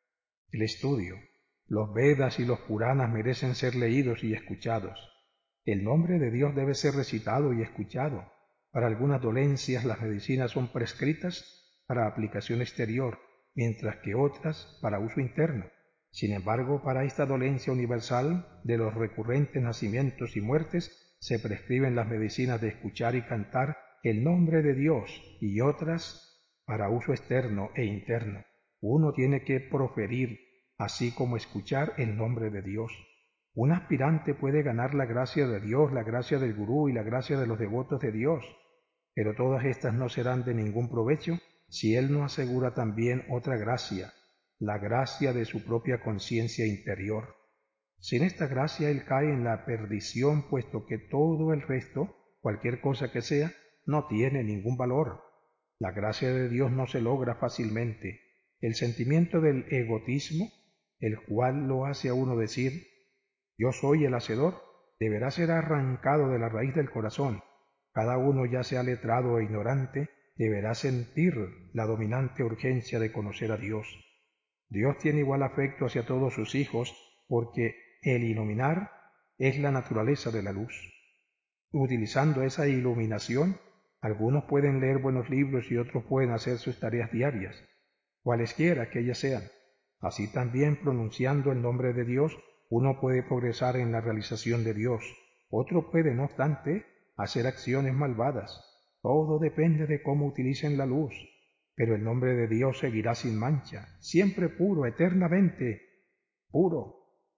El estudio, los Vedas y los Puranas merecen ser leídos y escuchados. El nombre de Dios debe ser recitado y escuchado. Para algunas dolencias las medicinas son prescritas para aplicación exterior, mientras que otras para uso interno. Sin embargo, para esta dolencia universal de los recurrentes nacimientos y muertes, se prescriben las medicinas de escuchar y cantar el nombre de Dios y otras para uso externo e interno. Uno tiene que proferir, así como escuchar el nombre de Dios. Un aspirante puede ganar la gracia de Dios, la gracia del gurú y la gracia de los devotos de Dios, pero todas estas no serán de ningún provecho si él no asegura también otra gracia, la gracia de su propia conciencia interior. Sin esta gracia él cae en la perdición, puesto que todo el resto, cualquier cosa que sea, no tiene ningún valor. La gracia de Dios no se logra fácilmente. El sentimiento del egotismo, el cual lo hace a uno decir yo soy el hacedor, deberá ser arrancado de la raíz del corazón. Cada uno, ya sea letrado o ignorante, deberá sentir la dominante urgencia de conocer a Dios. Dios tiene igual afecto hacia todos sus hijos, porque el iluminar es la naturaleza de la luz. Utilizando esa iluminación, algunos pueden leer buenos libros y otros pueden hacer sus tareas diarias, cualesquiera que ellas sean. Así también, pronunciando el nombre de Dios, uno puede progresar en la realización de Dios, otro puede, no obstante, hacer acciones malvadas. Todo depende de cómo utilicen la luz, pero el nombre de Dios seguirá sin mancha, siempre puro, eternamente puro.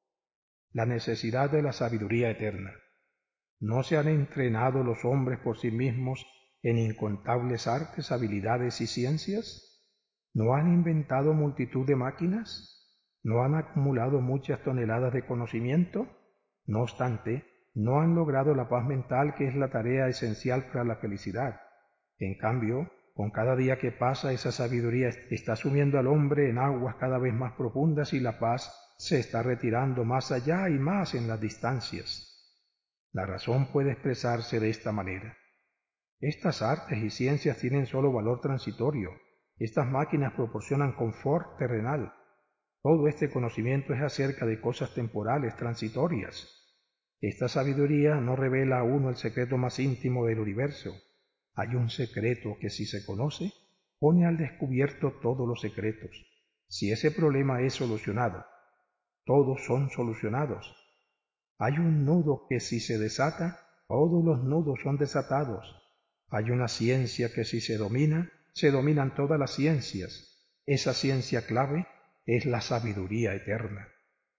La necesidad de la sabiduría eterna. ¿No se han entrenado los hombres por sí mismos en incontables artes, habilidades y ciencias? ¿No han inventado multitud de máquinas? ¿No han acumulado muchas toneladas de conocimiento? No obstante, no han logrado la paz mental, que es la tarea esencial para la felicidad. En cambio, con cada día que pasa, esa sabiduría está sumiendo al hombre en aguas cada vez más profundas y la paz se está retirando más allá y más en las distancias. La razón puede expresarse de esta manera. Estas artes y ciencias tienen solo valor transitorio. Estas máquinas proporcionan confort terrenal. Todo este conocimiento es acerca de cosas temporales, transitorias. Esta sabiduría no revela a uno el secreto más íntimo del universo. Hay un secreto que, si se conoce, pone al descubierto todos los secretos. Si ese problema es solucionado, todos son solucionados. Hay un nudo que, si se desata, todos los nudos son desatados. Hay una ciencia que, si se domina, se dominan todas las ciencias. Esa ciencia clave es la sabiduría eterna.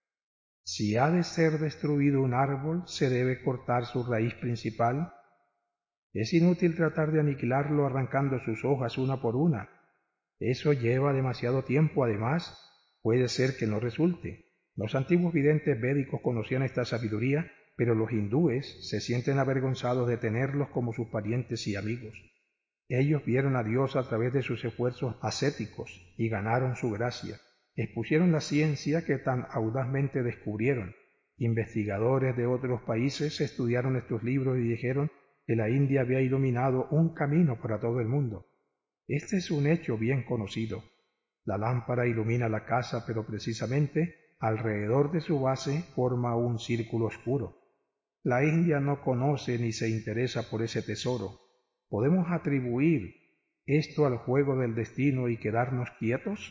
Si ha de ser destruido un árbol, se debe cortar su raíz principal. Es inútil tratar de aniquilarlo arrancando sus hojas una por una. Eso lleva demasiado tiempo, además, puede ser que no resulte. Los antiguos videntes védicos conocían esta sabiduría, pero los hindúes se sienten avergonzados de tenerlos como sus parientes y amigos. Ellos vieron a Dios a través de sus esfuerzos ascéticos y ganaron su gracia. Expusieron la ciencia que tan audazmente descubrieron. Investigadores de otros países estudiaron estos libros y dijeron que la India había iluminado un camino para todo el mundo. Este es un hecho bien conocido. La lámpara ilumina la casa, pero precisamente alrededor de su base forma un círculo oscuro. La India no conoce ni se interesa por ese tesoro. ¿Podemos atribuir esto al juego del destino y quedarnos quietos?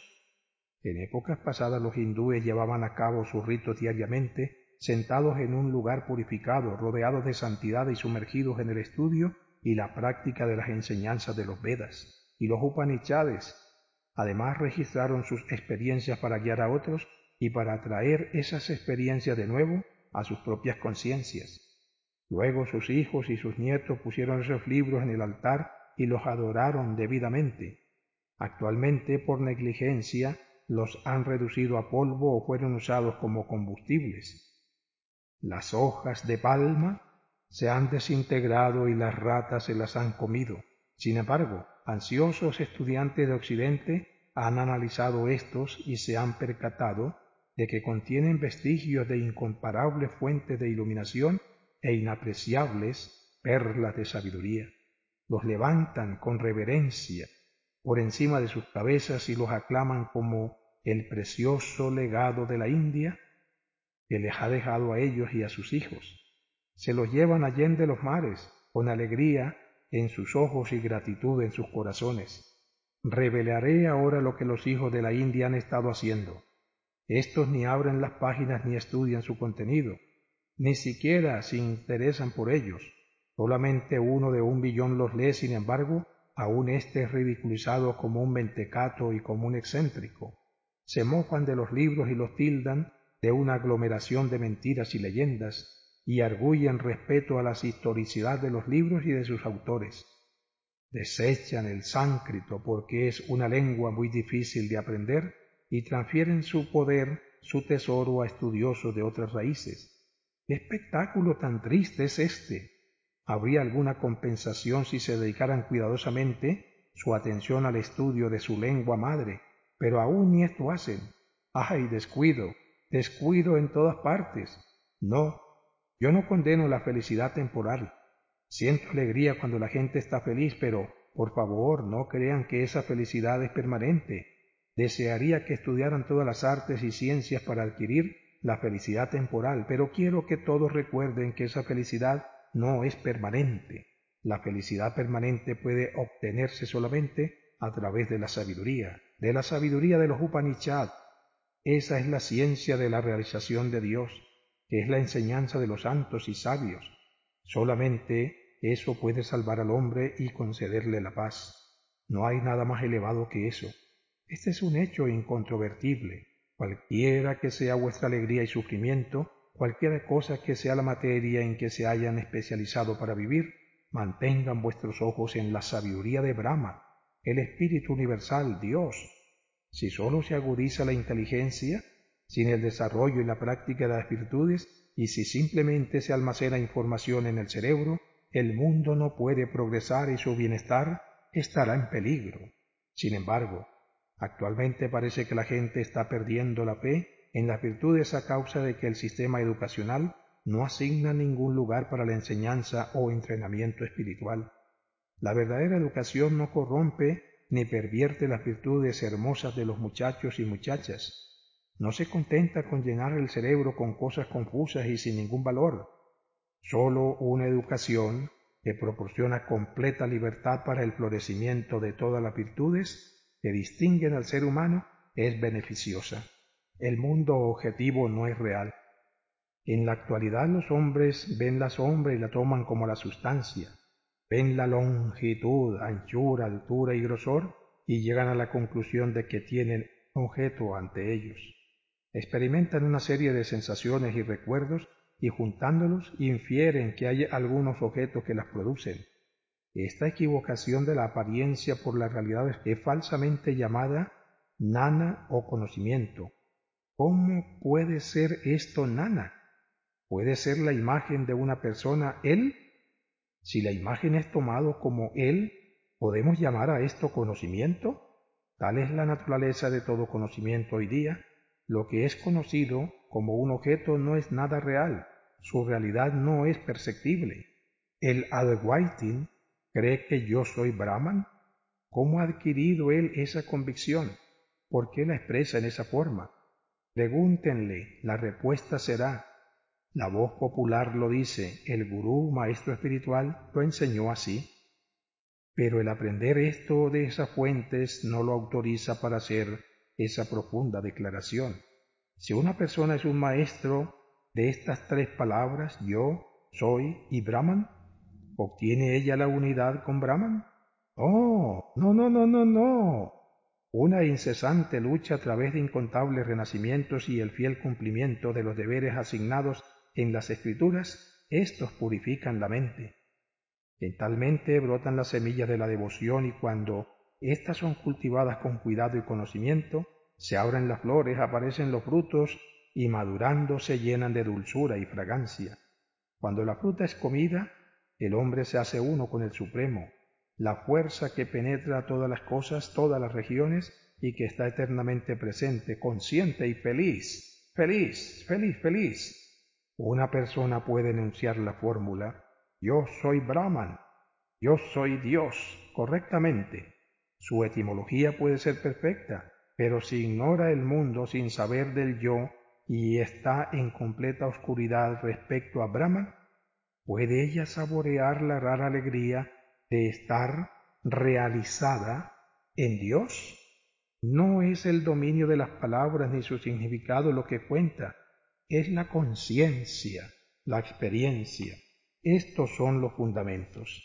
En épocas pasadas los hindúes llevaban a cabo sus ritos diariamente, sentados en un lugar purificado, rodeados de santidad y sumergidos en el estudio y la práctica de las enseñanzas de los Vedas y los Upanishads. Además registraron sus experiencias para guiar a otros y para atraer esas experiencias de nuevo a sus propias conciencias. Luego sus hijos y sus nietos pusieron esos libros en el altar y los adoraron debidamente. Actualmente, por negligencia, los han reducido a polvo o fueron usados como combustibles. Las hojas de palma se han desintegrado y las ratas se las han comido. Sin embargo, ansiosos estudiantes de Occidente han analizado estos y se han percatado de que contienen vestigios de incomparables fuentes de iluminación e inapreciables perlas de sabiduría. Los levantan con reverencia por encima de sus cabezas y los aclaman como el precioso legado de la India que les ha dejado a ellos y a sus hijos. Se los llevan allende los mares, con alegría en sus ojos y gratitud en sus corazones. Revelaré ahora lo que los hijos de la India han estado haciendo. Estos ni abren las páginas ni estudian su contenido, ni siquiera se interesan por ellos. Solamente 1 de 1 billón los lee, sin embargo, aún éste es ridiculizado como un mentecato y como un excéntrico. Se mofan de los libros y los tildan de una aglomeración de mentiras y leyendas, y arguyen respeto a la historicidad de los libros y de sus autores. Desechan el sánscrito porque es una lengua muy difícil de aprender y transfieren su poder, su tesoro a estudiosos de otras raíces. ¿Qué espectáculo tan triste es este? ¿Habría alguna compensación si se dedicaran cuidadosamente su atención al estudio de su lengua madre? Pero aún ni esto hacen. ¡Ay, descuido! Descuido en todas partes. No, yo no condeno la felicidad temporal. Siento alegría cuando la gente está feliz, pero por favor no crean que esa felicidad es permanente. Desearía que estudiaran todas las artes y ciencias para adquirir la felicidad temporal, pero quiero que todos recuerden que esa felicidad no es permanente. La felicidad permanente puede obtenerse solamente a través de la sabiduría de los Upanishads. Esa es la ciencia de la realización de Dios, que es la enseñanza de los santos y sabios. Solamente eso puede salvar al hombre y concederle la paz. No hay nada más elevado que eso. Este es un hecho incontrovertible. Cualquiera que sea vuestra alegría y sufrimiento, cualquier cosa que sea la materia en que se hayan especializado para vivir, mantengan vuestros ojos en la sabiduría de Brahma, el Espíritu Universal, Dios. Si sólo se agudiza la inteligencia, sin el desarrollo y la práctica de las virtudes, y si simplemente se almacena información en el cerebro, el mundo no puede progresar y su bienestar estará en peligro. Sin embargo, actualmente parece que la gente está perdiendo la fe en las virtudes a causa de que el sistema educacional no asigna ningún lugar para la enseñanza o entrenamiento espiritual. La verdadera educación no corrompe ni pervierte las virtudes hermosas de los muchachos y muchachas. No se contenta con llenar el cerebro con cosas confusas y sin ningún valor. Solo una educación que proporciona completa libertad para el florecimiento de todas las virtudes que distinguen al ser humano es beneficiosa. El mundo objetivo no es real. En la actualidad los hombres ven la sombra y la toman como la sustancia. Ven la longitud, anchura, altura y grosor y llegan a la conclusión de que tienen objeto ante ellos. Experimentan una serie de sensaciones y recuerdos y juntándolos infieren que hay algunos objetos que las producen. Esta equivocación de la apariencia por la realidad es falsamente llamada gnana o conocimiento. ¿Cómo puede ser esto nana? ¿Puede ser la imagen de una persona él? Si la imagen es tomado como él, ¿podemos llamar a esto conocimiento? Tal es la naturaleza de todo conocimiento hoy día. Lo que es conocido como un objeto no es nada real, su realidad no es perceptible. ¿El Advaitin cree que yo soy Brahman? ¿Cómo ha adquirido él esa convicción? ¿Por qué la expresa en esa forma? Pregúntenle, la respuesta será: la voz popular lo dice, el gurú, maestro espiritual, lo enseñó así. Pero el aprender esto de esas fuentes no lo autoriza para hacer esa profunda declaración. Si una persona es un maestro de estas tres palabras, yo, soy y Brahman, ¿obtiene ella la unidad con Brahman? ¡Oh! No, no, no, no, no. Una incesante lucha a través de incontables renacimientos y el fiel cumplimiento de los deberes asignados en las Escrituras, estos purifican la mente. En tal mente brotan las semillas de la devoción y cuando éstas son cultivadas con cuidado y conocimiento, se abren las flores, aparecen los frutos y madurando se llenan de dulzura y fragancia. Cuando la fruta es comida, el hombre se hace uno con el Supremo, la fuerza que penetra todas las cosas, todas las regiones y que está eternamente presente, consciente y feliz, feliz, feliz, feliz. Una persona puede enunciar la fórmula yo soy Brahman, yo soy Dios, correctamente. Su etimología puede ser perfecta, pero si ignora el mundo sin saber del yo y está en completa oscuridad respecto a Brahman, ¿puede ella saborear la rara alegría de estar realizada en Dios? No es el dominio de las palabras ni su significado lo que cuenta, es la conciencia, la experiencia. Estos son los fundamentos.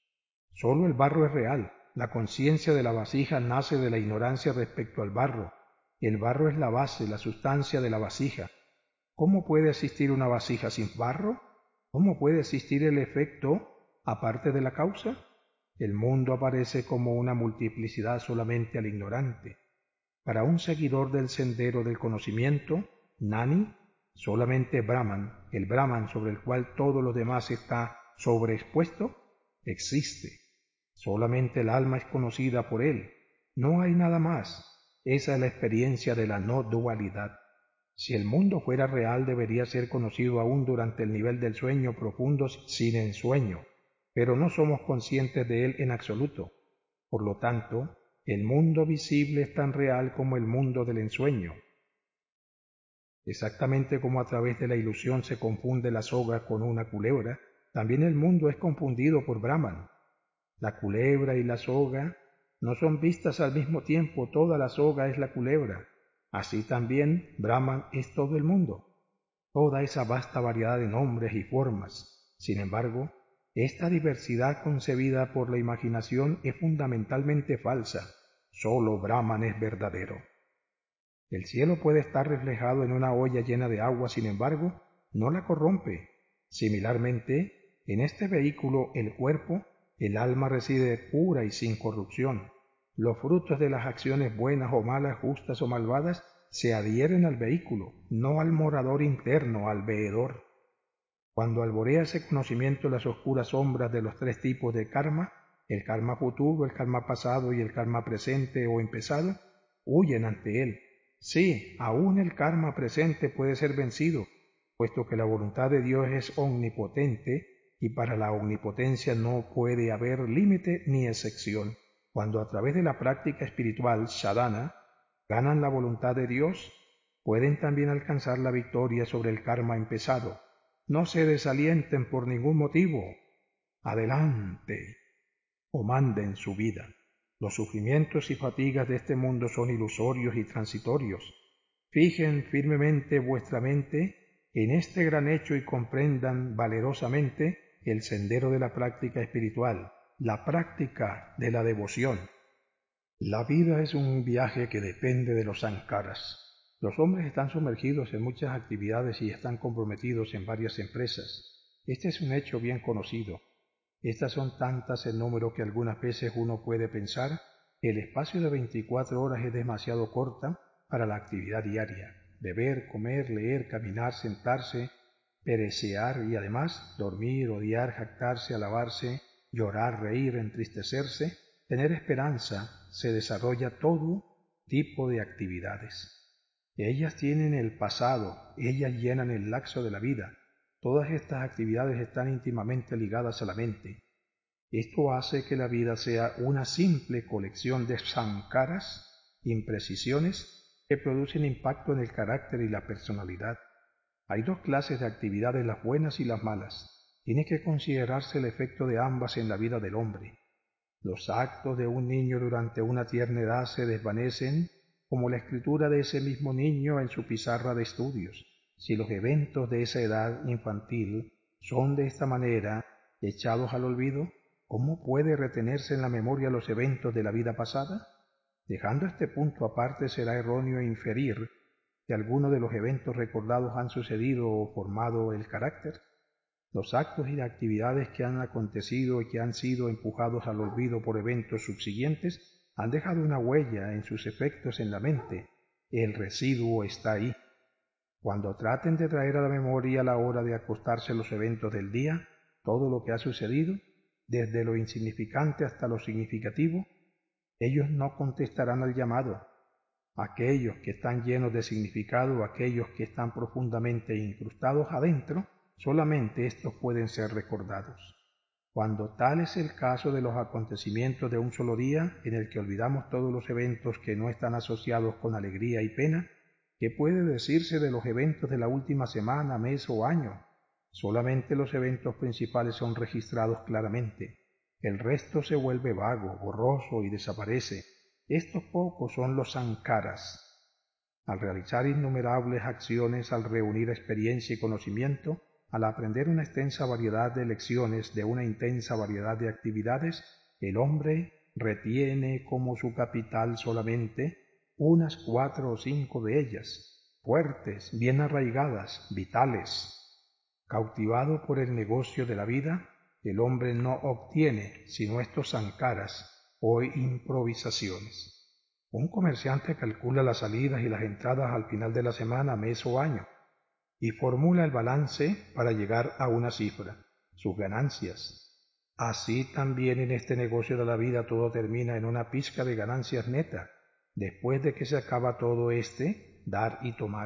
Solo el barro es real. La conciencia de la vasija nace de la ignorancia respecto al barro. El barro es la base, la sustancia de la vasija. ¿Cómo puede existir una vasija sin barro? ¿Cómo puede existir el efecto aparte de la causa? El mundo aparece como una multiplicidad solamente al ignorante. Para un seguidor del sendero del conocimiento, Nani, solamente Brahman, el Brahman sobre el cual todo lo demás está sobreexpuesto, existe. Solamente el alma es conocida por él. No hay nada más. Esa es la experiencia de la no dualidad. Si el mundo fuera real, debería ser conocido aún durante el nivel del sueño profundo sin ensueño, pero no somos conscientes de él en absoluto. Por lo tanto, el mundo visible es tan real como el mundo del ensueño. Exactamente como a través de la ilusión se confunde la soga con una culebra, también el mundo es confundido por Brahman. La culebra y la soga no son vistas al mismo tiempo, toda la soga es la culebra. Así también Brahman es todo el mundo, toda esa vasta variedad de nombres y formas. Sin embargo, esta diversidad concebida por la imaginación es fundamentalmente falsa. Solo Brahman es verdadero. El cielo puede estar reflejado en una olla llena de agua, sin embargo, no la corrompe. Similarmente, en este vehículo, el cuerpo, el alma reside pura y sin corrupción. Los frutos de las acciones buenas o malas, justas o malvadas, se adhieren al vehículo, no al morador interno, al veedor. Cuando alborea ese conocimiento las oscuras sombras de los tres tipos de karma, el karma futuro, el karma pasado y el karma presente o empezado, huyen ante él. Sí, aún el karma presente puede ser vencido, puesto que la voluntad de Dios es omnipotente y para la omnipotencia no puede haber límite ni excepción. Cuando a través de la práctica espiritual sadhana ganan la voluntad de Dios, pueden también alcanzar la victoria sobre el karma empezado. No se desalienten por ningún motivo. Adelante o manden su vida. Los sufrimientos y fatigas de este mundo son ilusorios y transitorios. Fijen firmemente vuestra mente en este gran hecho y comprendan valerosamente el sendero de la práctica espiritual, la práctica de la devoción. La vida es un viaje que depende de los sankaras. Los hombres están sumergidos en muchas actividades y están comprometidos en varias empresas. Este es un hecho bien conocido. Estas son tantas en número que algunas veces uno puede pensar que el espacio de 24 horas es demasiado corta para la actividad diaria. beber, comer, leer, caminar, sentarse, perecer y además dormir, odiar, jactarse, alabarse, llorar, reír, entristecerse, tener esperanza, se desarrolla todo tipo de actividades. Ellas tienen el pasado, ellas llenan el lapso de la vida. Todas estas actividades están íntimamente ligadas a la mente. Esto hace que la vida sea una simple colección de sankaras, imprecisiones, que producen impacto en el carácter y la personalidad. Hay dos clases de actividades, las buenas y las malas. Tiene que considerarse el efecto de ambas en la vida del hombre. Los actos de un niño durante una tierna edad se desvanecen como la escritura de ese mismo niño en su pizarra de estudios. Si los eventos de esa edad infantil son de esta manera echados al olvido, ¿cómo puede retenerse en la memoria los eventos de la vida pasada? Dejando este punto aparte, será erróneo inferir que algunos de los eventos recordados han sucedido o formado el carácter. Los actos y actividades que han acontecido y que han sido empujados al olvido por eventos subsiguientes han dejado una huella en sus efectos en la mente. El residuo está ahí. Cuando traten de traer a la memoria a la hora de acostarse los eventos del día, todo lo que ha sucedido, desde lo insignificante hasta lo significativo, ellos no contestarán al llamado. Aquellos que están llenos de significado, aquellos que están profundamente incrustados adentro, solamente estos pueden ser recordados. Cuando tal es el caso de los acontecimientos de un solo día, en el que olvidamos todos los eventos que no están asociados con alegría y pena, ¿qué puede decirse de los eventos de la última semana, mes o año? Solamente los eventos principales son registrados claramente. El resto se vuelve vago, borroso y desaparece. Estos pocos son los sankaras. Al realizar innumerables acciones, al reunir experiencia y conocimiento, al aprender una extensa variedad de lecciones de una intensa variedad de actividades, el hombre retiene como su capital solamente unas 4 o 5 de ellas, fuertes, bien arraigadas, vitales. Cautivado por el negocio de la vida, el hombre no obtiene sino estos sankaras o improvisaciones. Un comerciante calcula las salidas y las entradas al final de la semana, mes o año, y formula el balance para llegar a una cifra, sus ganancias. Así también en este negocio de la vida todo termina en una pizca de ganancias netas, después de que se acaba todo dar y tomar.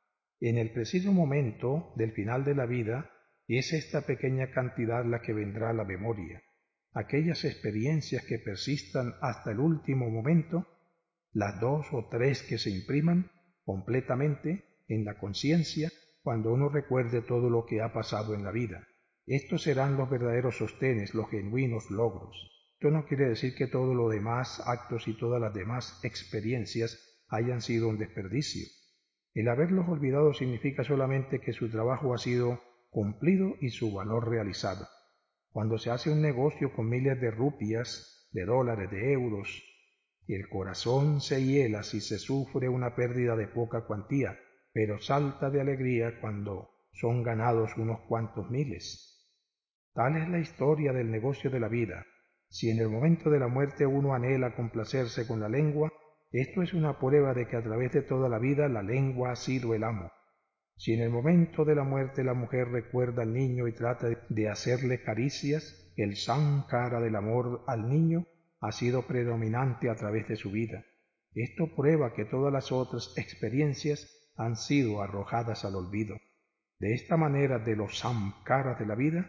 En el preciso momento del final de la vida, es esta pequeña cantidad la que vendrá a la memoria. Aquellas experiencias que persistan hasta el último momento, las 2 o 3 que se impriman completamente en la conciencia cuando uno recuerde todo lo que ha pasado en la vida. Estos serán los verdaderos sostenes, los genuinos logros. Esto no quiere decir que todos los demás actos y todas las demás experiencias hayan sido un desperdicio. El haberlos olvidado significa solamente que su trabajo ha sido cumplido y su valor realizado. Cuando se hace un negocio con miles de rupias, de dólares, de euros, el corazón se hiela si se sufre una pérdida de poca cuantía, pero salta de alegría cuando son ganados unos cuantos miles. Tal es la historia del negocio de la vida. Si en el momento de la muerte uno anhela complacerse con la lengua, esto es una prueba de que a través de toda la vida la lengua ha sido el amo. Si en el momento de la muerte la mujer recuerda al niño y trata de hacerle caricias, el sankara del amor al niño ha sido predominante a través de su vida. Esto prueba que todas las otras experiencias han sido arrojadas al olvido. De esta manera, de los samskaras de la vida,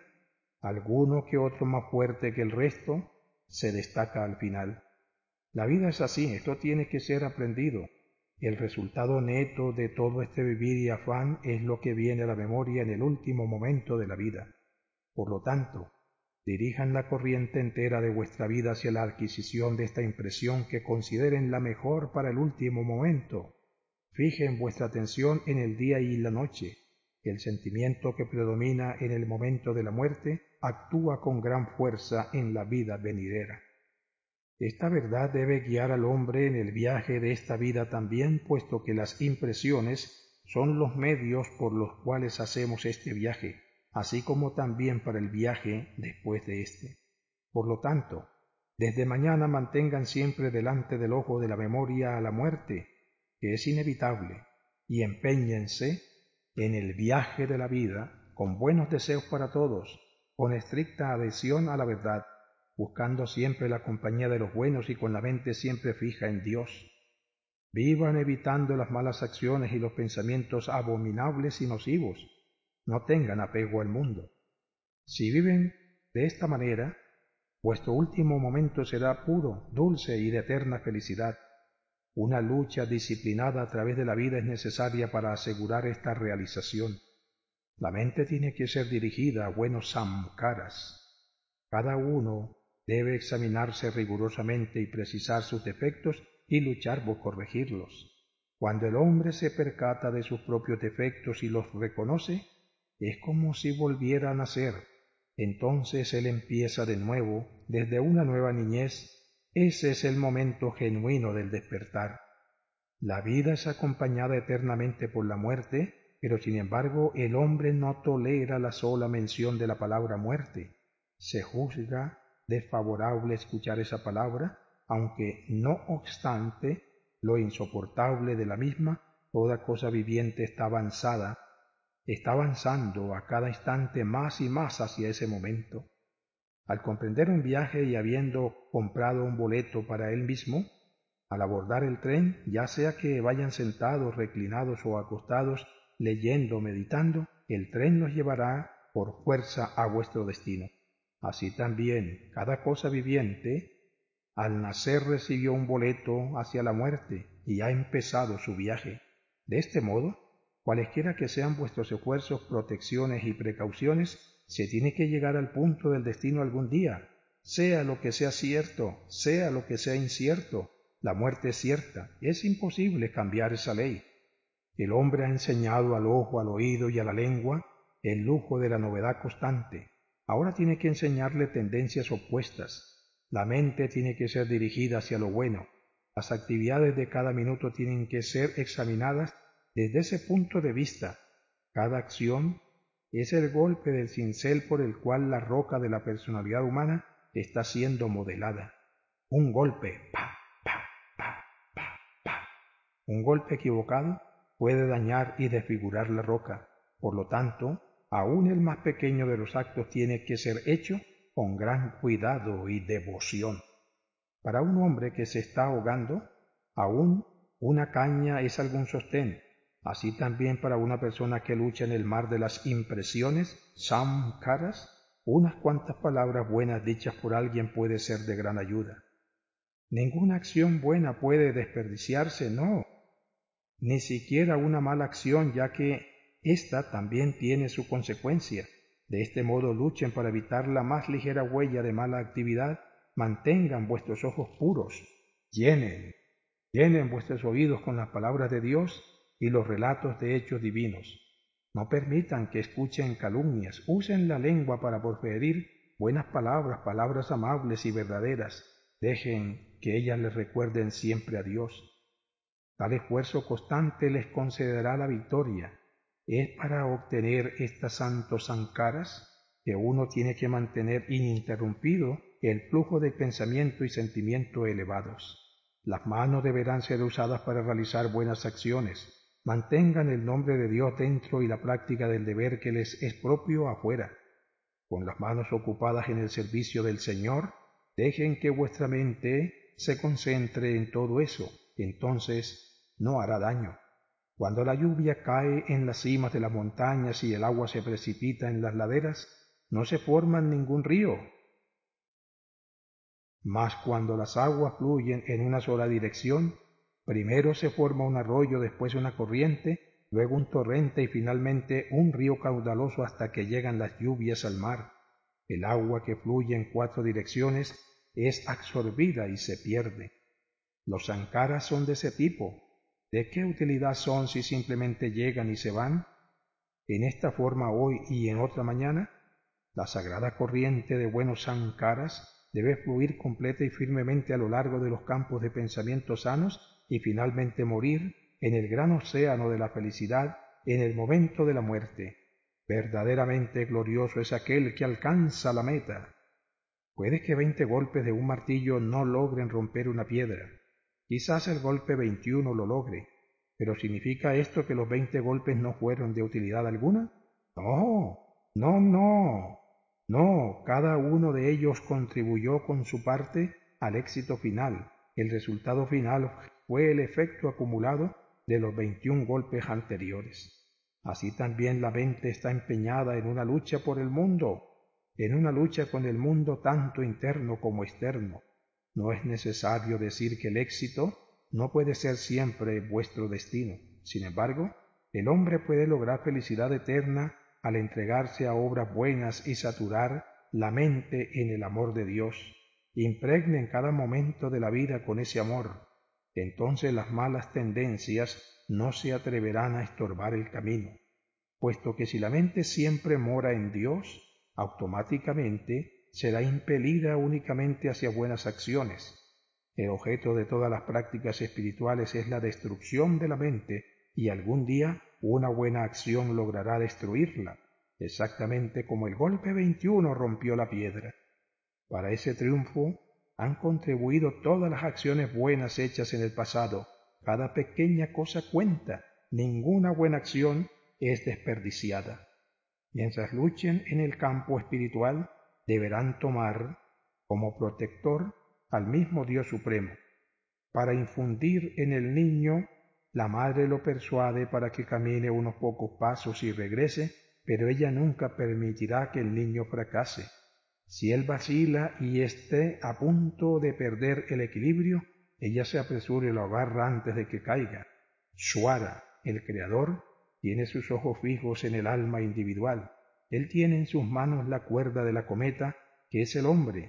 alguno que otro más fuerte que el resto se destaca al final. La vida es así, esto tiene que ser aprendido. El resultado neto de todo este vivir y afán es lo que viene a la memoria en el último momento de la vida. Por lo tanto, dirijan la corriente entera de vuestra vida hacia la adquisición de esta impresión que consideren la mejor para el último momento. Fijen vuestra atención en el día y la noche. El sentimiento que predomina en el momento de la muerte actúa con gran fuerza en la vida venidera. Esta verdad debe guiar al hombre en el viaje de esta vida también, puesto que las impresiones son los medios por los cuales hacemos este viaje, así como también para el viaje después de éste. Por lo tanto, desde mañana mantengan siempre delante del ojo de la memoria a la muerte, que es inevitable, y empeñense en el viaje de la vida con buenos deseos para todos, con estricta adhesión a la verdad, buscando siempre la compañía de los buenos y con la mente siempre fija en Dios. Vivan evitando las malas acciones y los pensamientos abominables y nocivos. No tengan apego al mundo. Si viven de esta manera, vuestro último momento será puro, dulce y de eterna felicidad. Una lucha disciplinada a través de la vida es necesaria para asegurar esta realización. La mente tiene que ser dirigida a buenos samkaras. Cada uno debe examinarse rigurosamente y precisar sus defectos y luchar por corregirlos. Cuando el hombre se percata de sus propios defectos y los reconoce, es como si volviera a nacer. Entonces él empieza de nuevo, desde una nueva niñez. Ese es el momento genuino del despertar. La vida es acompañada eternamente por la muerte, pero sin embargo el hombre no tolera la sola mención de la palabra muerte. Se juzga desfavorable escuchar esa palabra, aunque no obstante lo insoportable de la misma, toda cosa viviente está avanzando a cada instante más y más hacia ese momento. Al comprender un viaje y habiendo comprado un boleto para él mismo, al abordar el tren, ya sea que vayan sentados, reclinados o acostados, leyendo o meditando, el tren los llevará por fuerza a vuestro destino. Así también, cada cosa viviente, al nacer recibió un boleto hacia la muerte y ha empezado su viaje. De este modo, cualesquiera que sean vuestros esfuerzos, protecciones y precauciones, se tiene que llegar al punto del destino algún día, sea lo que sea cierto, sea lo que sea incierto. La muerte es cierta, es imposible cambiar esa ley. El hombre ha enseñado al ojo, al oído y a la lengua el lujo de la novedad constante. Ahora tiene que enseñarle tendencias opuestas. La mente tiene que ser dirigida hacia lo bueno. Las actividades de cada minuto tienen que ser examinadas desde ese punto de vista. Cada acción es el golpe del cincel por el cual la roca de la personalidad humana está siendo modelada. Un golpe, ¡pa! Un golpe equivocado puede dañar y desfigurar la roca. Por lo tanto, aún el más pequeño de los actos tiene que ser hecho con gran cuidado y devoción. Para un hombre que se está ahogando, aún una caña es algún sostén. Así también para una persona que lucha en el mar de las impresiones, samkaras, unas cuantas palabras buenas dichas por alguien puede ser de gran ayuda. Ninguna acción buena puede desperdiciarse, no, ni siquiera una mala acción, ya que ésta también tiene su consecuencia. De este modo luchen para evitar la más ligera huella de mala actividad, mantengan vuestros ojos puros, llenen vuestros oídos con las palabras de Dios y los relatos de hechos divinos. No permitan que escuchen calumnias, usen la lengua para proferir buenas palabras, palabras amables y verdaderas. Dejen que ellas les recuerden siempre a Dios. Tal esfuerzo constante les concederá la victoria. Es para obtener estas santos sankaras que uno tiene que mantener ininterrumpido el flujo de pensamiento y sentimiento elevados. Las manos deberán ser usadas para realizar buenas acciones. Mantengan el nombre de Dios dentro y la práctica del deber que les es propio afuera. Con las manos ocupadas en el servicio del Señor, dejen que vuestra mente se concentre en todo eso. Entonces no hará daño. Cuando la lluvia cae en las cimas de las montañas y el agua se precipita en las laderas, no se forma ningún río. Mas cuando las aguas fluyen en una sola dirección, primero se forma un arroyo, después una corriente, luego un torrente y finalmente un río caudaloso hasta que llegan las lluvias al mar. El agua que fluye en 4 direcciones es absorbida y se pierde. Los sankaras son de ese tipo. ¿De qué utilidad son si simplemente llegan y se van? En esta forma hoy y en otra mañana, la sagrada corriente de buenos sankaras debe fluir completa y firmemente a lo largo de los campos de pensamientos sanos y finalmente morir en el gran océano de la felicidad en el momento de la muerte. Verdaderamente glorioso es aquel que alcanza la meta. Puede que 20 golpes de un martillo no logren romper una piedra. Quizás el golpe 21 lo logre. ¿Pero significa esto que los 20 golpes no fueron de utilidad alguna? No, no, no, no, cada uno de ellos contribuyó con su parte al éxito final. El resultado final fue el efecto acumulado de los 21 golpes anteriores. Así también la mente está empeñada en una lucha por el mundo, en una lucha con el mundo tanto interno como externo. No es necesario decir que el éxito no puede ser siempre vuestro destino. Sin embargo, el hombre puede lograr felicidad eterna al entregarse a obras buenas y saturar la mente en el amor de Dios. Impregne cada momento de la vida con ese amor. Entonces las malas tendencias no se atreverán a estorbar el camino, puesto que si la mente siempre mora en Dios, automáticamente será impelida únicamente hacia buenas acciones. El objeto de todas las prácticas espirituales es la destrucción de la mente, y algún día una buena acción logrará destruirla, exactamente como el golpe 21 rompió la piedra. Para ese triunfo han contribuido todas las acciones buenas hechas en el pasado. Cada pequeña cosa cuenta, ninguna buena acción es desperdiciada. Mientras luchen en el campo espiritual, deberán tomar como protector al mismo Dios Supremo. Para infundir en el niño, la madre lo persuade para que camine unos pocos pasos y regrese, pero ella nunca permitirá que el niño fracase. Si él vacila y esté a punto de perder el equilibrio, ella se apresura y lo agarra antes de que caiga. Shwara, el Creador, tiene sus ojos fijos en el alma individual. Él tiene en sus manos la cuerda de la cometa, que es el hombre.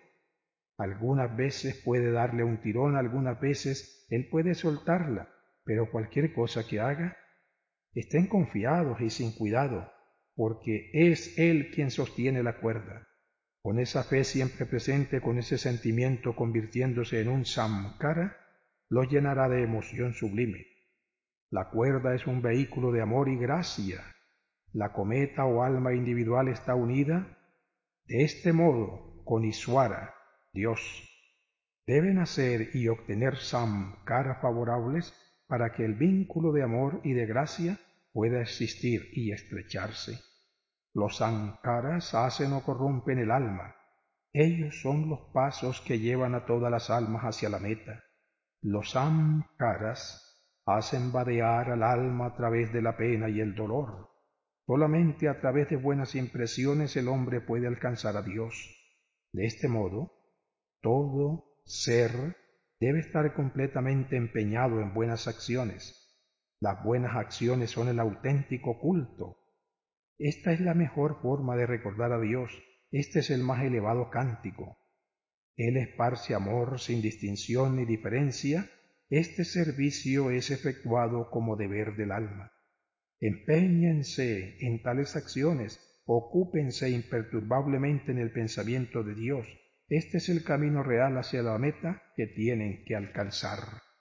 Algunas veces puede darle un tirón, algunas veces él puede soltarla, pero cualquier cosa que haga, estén confiados y sin cuidado, porque es él quien sostiene la cuerda. Con esa fe siempre presente, con ese sentimiento convirtiéndose en un samkara, lo llenará de emoción sublime. La cuerda es un vehículo de amor y gracia. La cometa o alma individual está unida de este modo con Ishvara, Dios. Deben hacer y obtener samkara favorables para que el vínculo de amor y de gracia pueda existir y estrecharse. Los sankaras hacen o corrompen el alma. Ellos son los pasos que llevan a todas las almas hacia la meta. Los samkaras hacen vadear al alma a través de la pena y el dolor. Solamente a través de buenas impresiones el hombre puede alcanzar a Dios. De este modo, todo ser debe estar completamente empeñado en buenas acciones. Las buenas acciones son el auténtico culto. Esta es la mejor forma de recordar a Dios. Este es el más elevado cántico. Él esparce amor sin distinción ni diferencia. Este servicio es efectuado como deber del alma. Empeñense en tales acciones, ocúpense imperturbablemente en el pensamiento de Dios. Este es el camino real hacia la meta que tienen que alcanzar.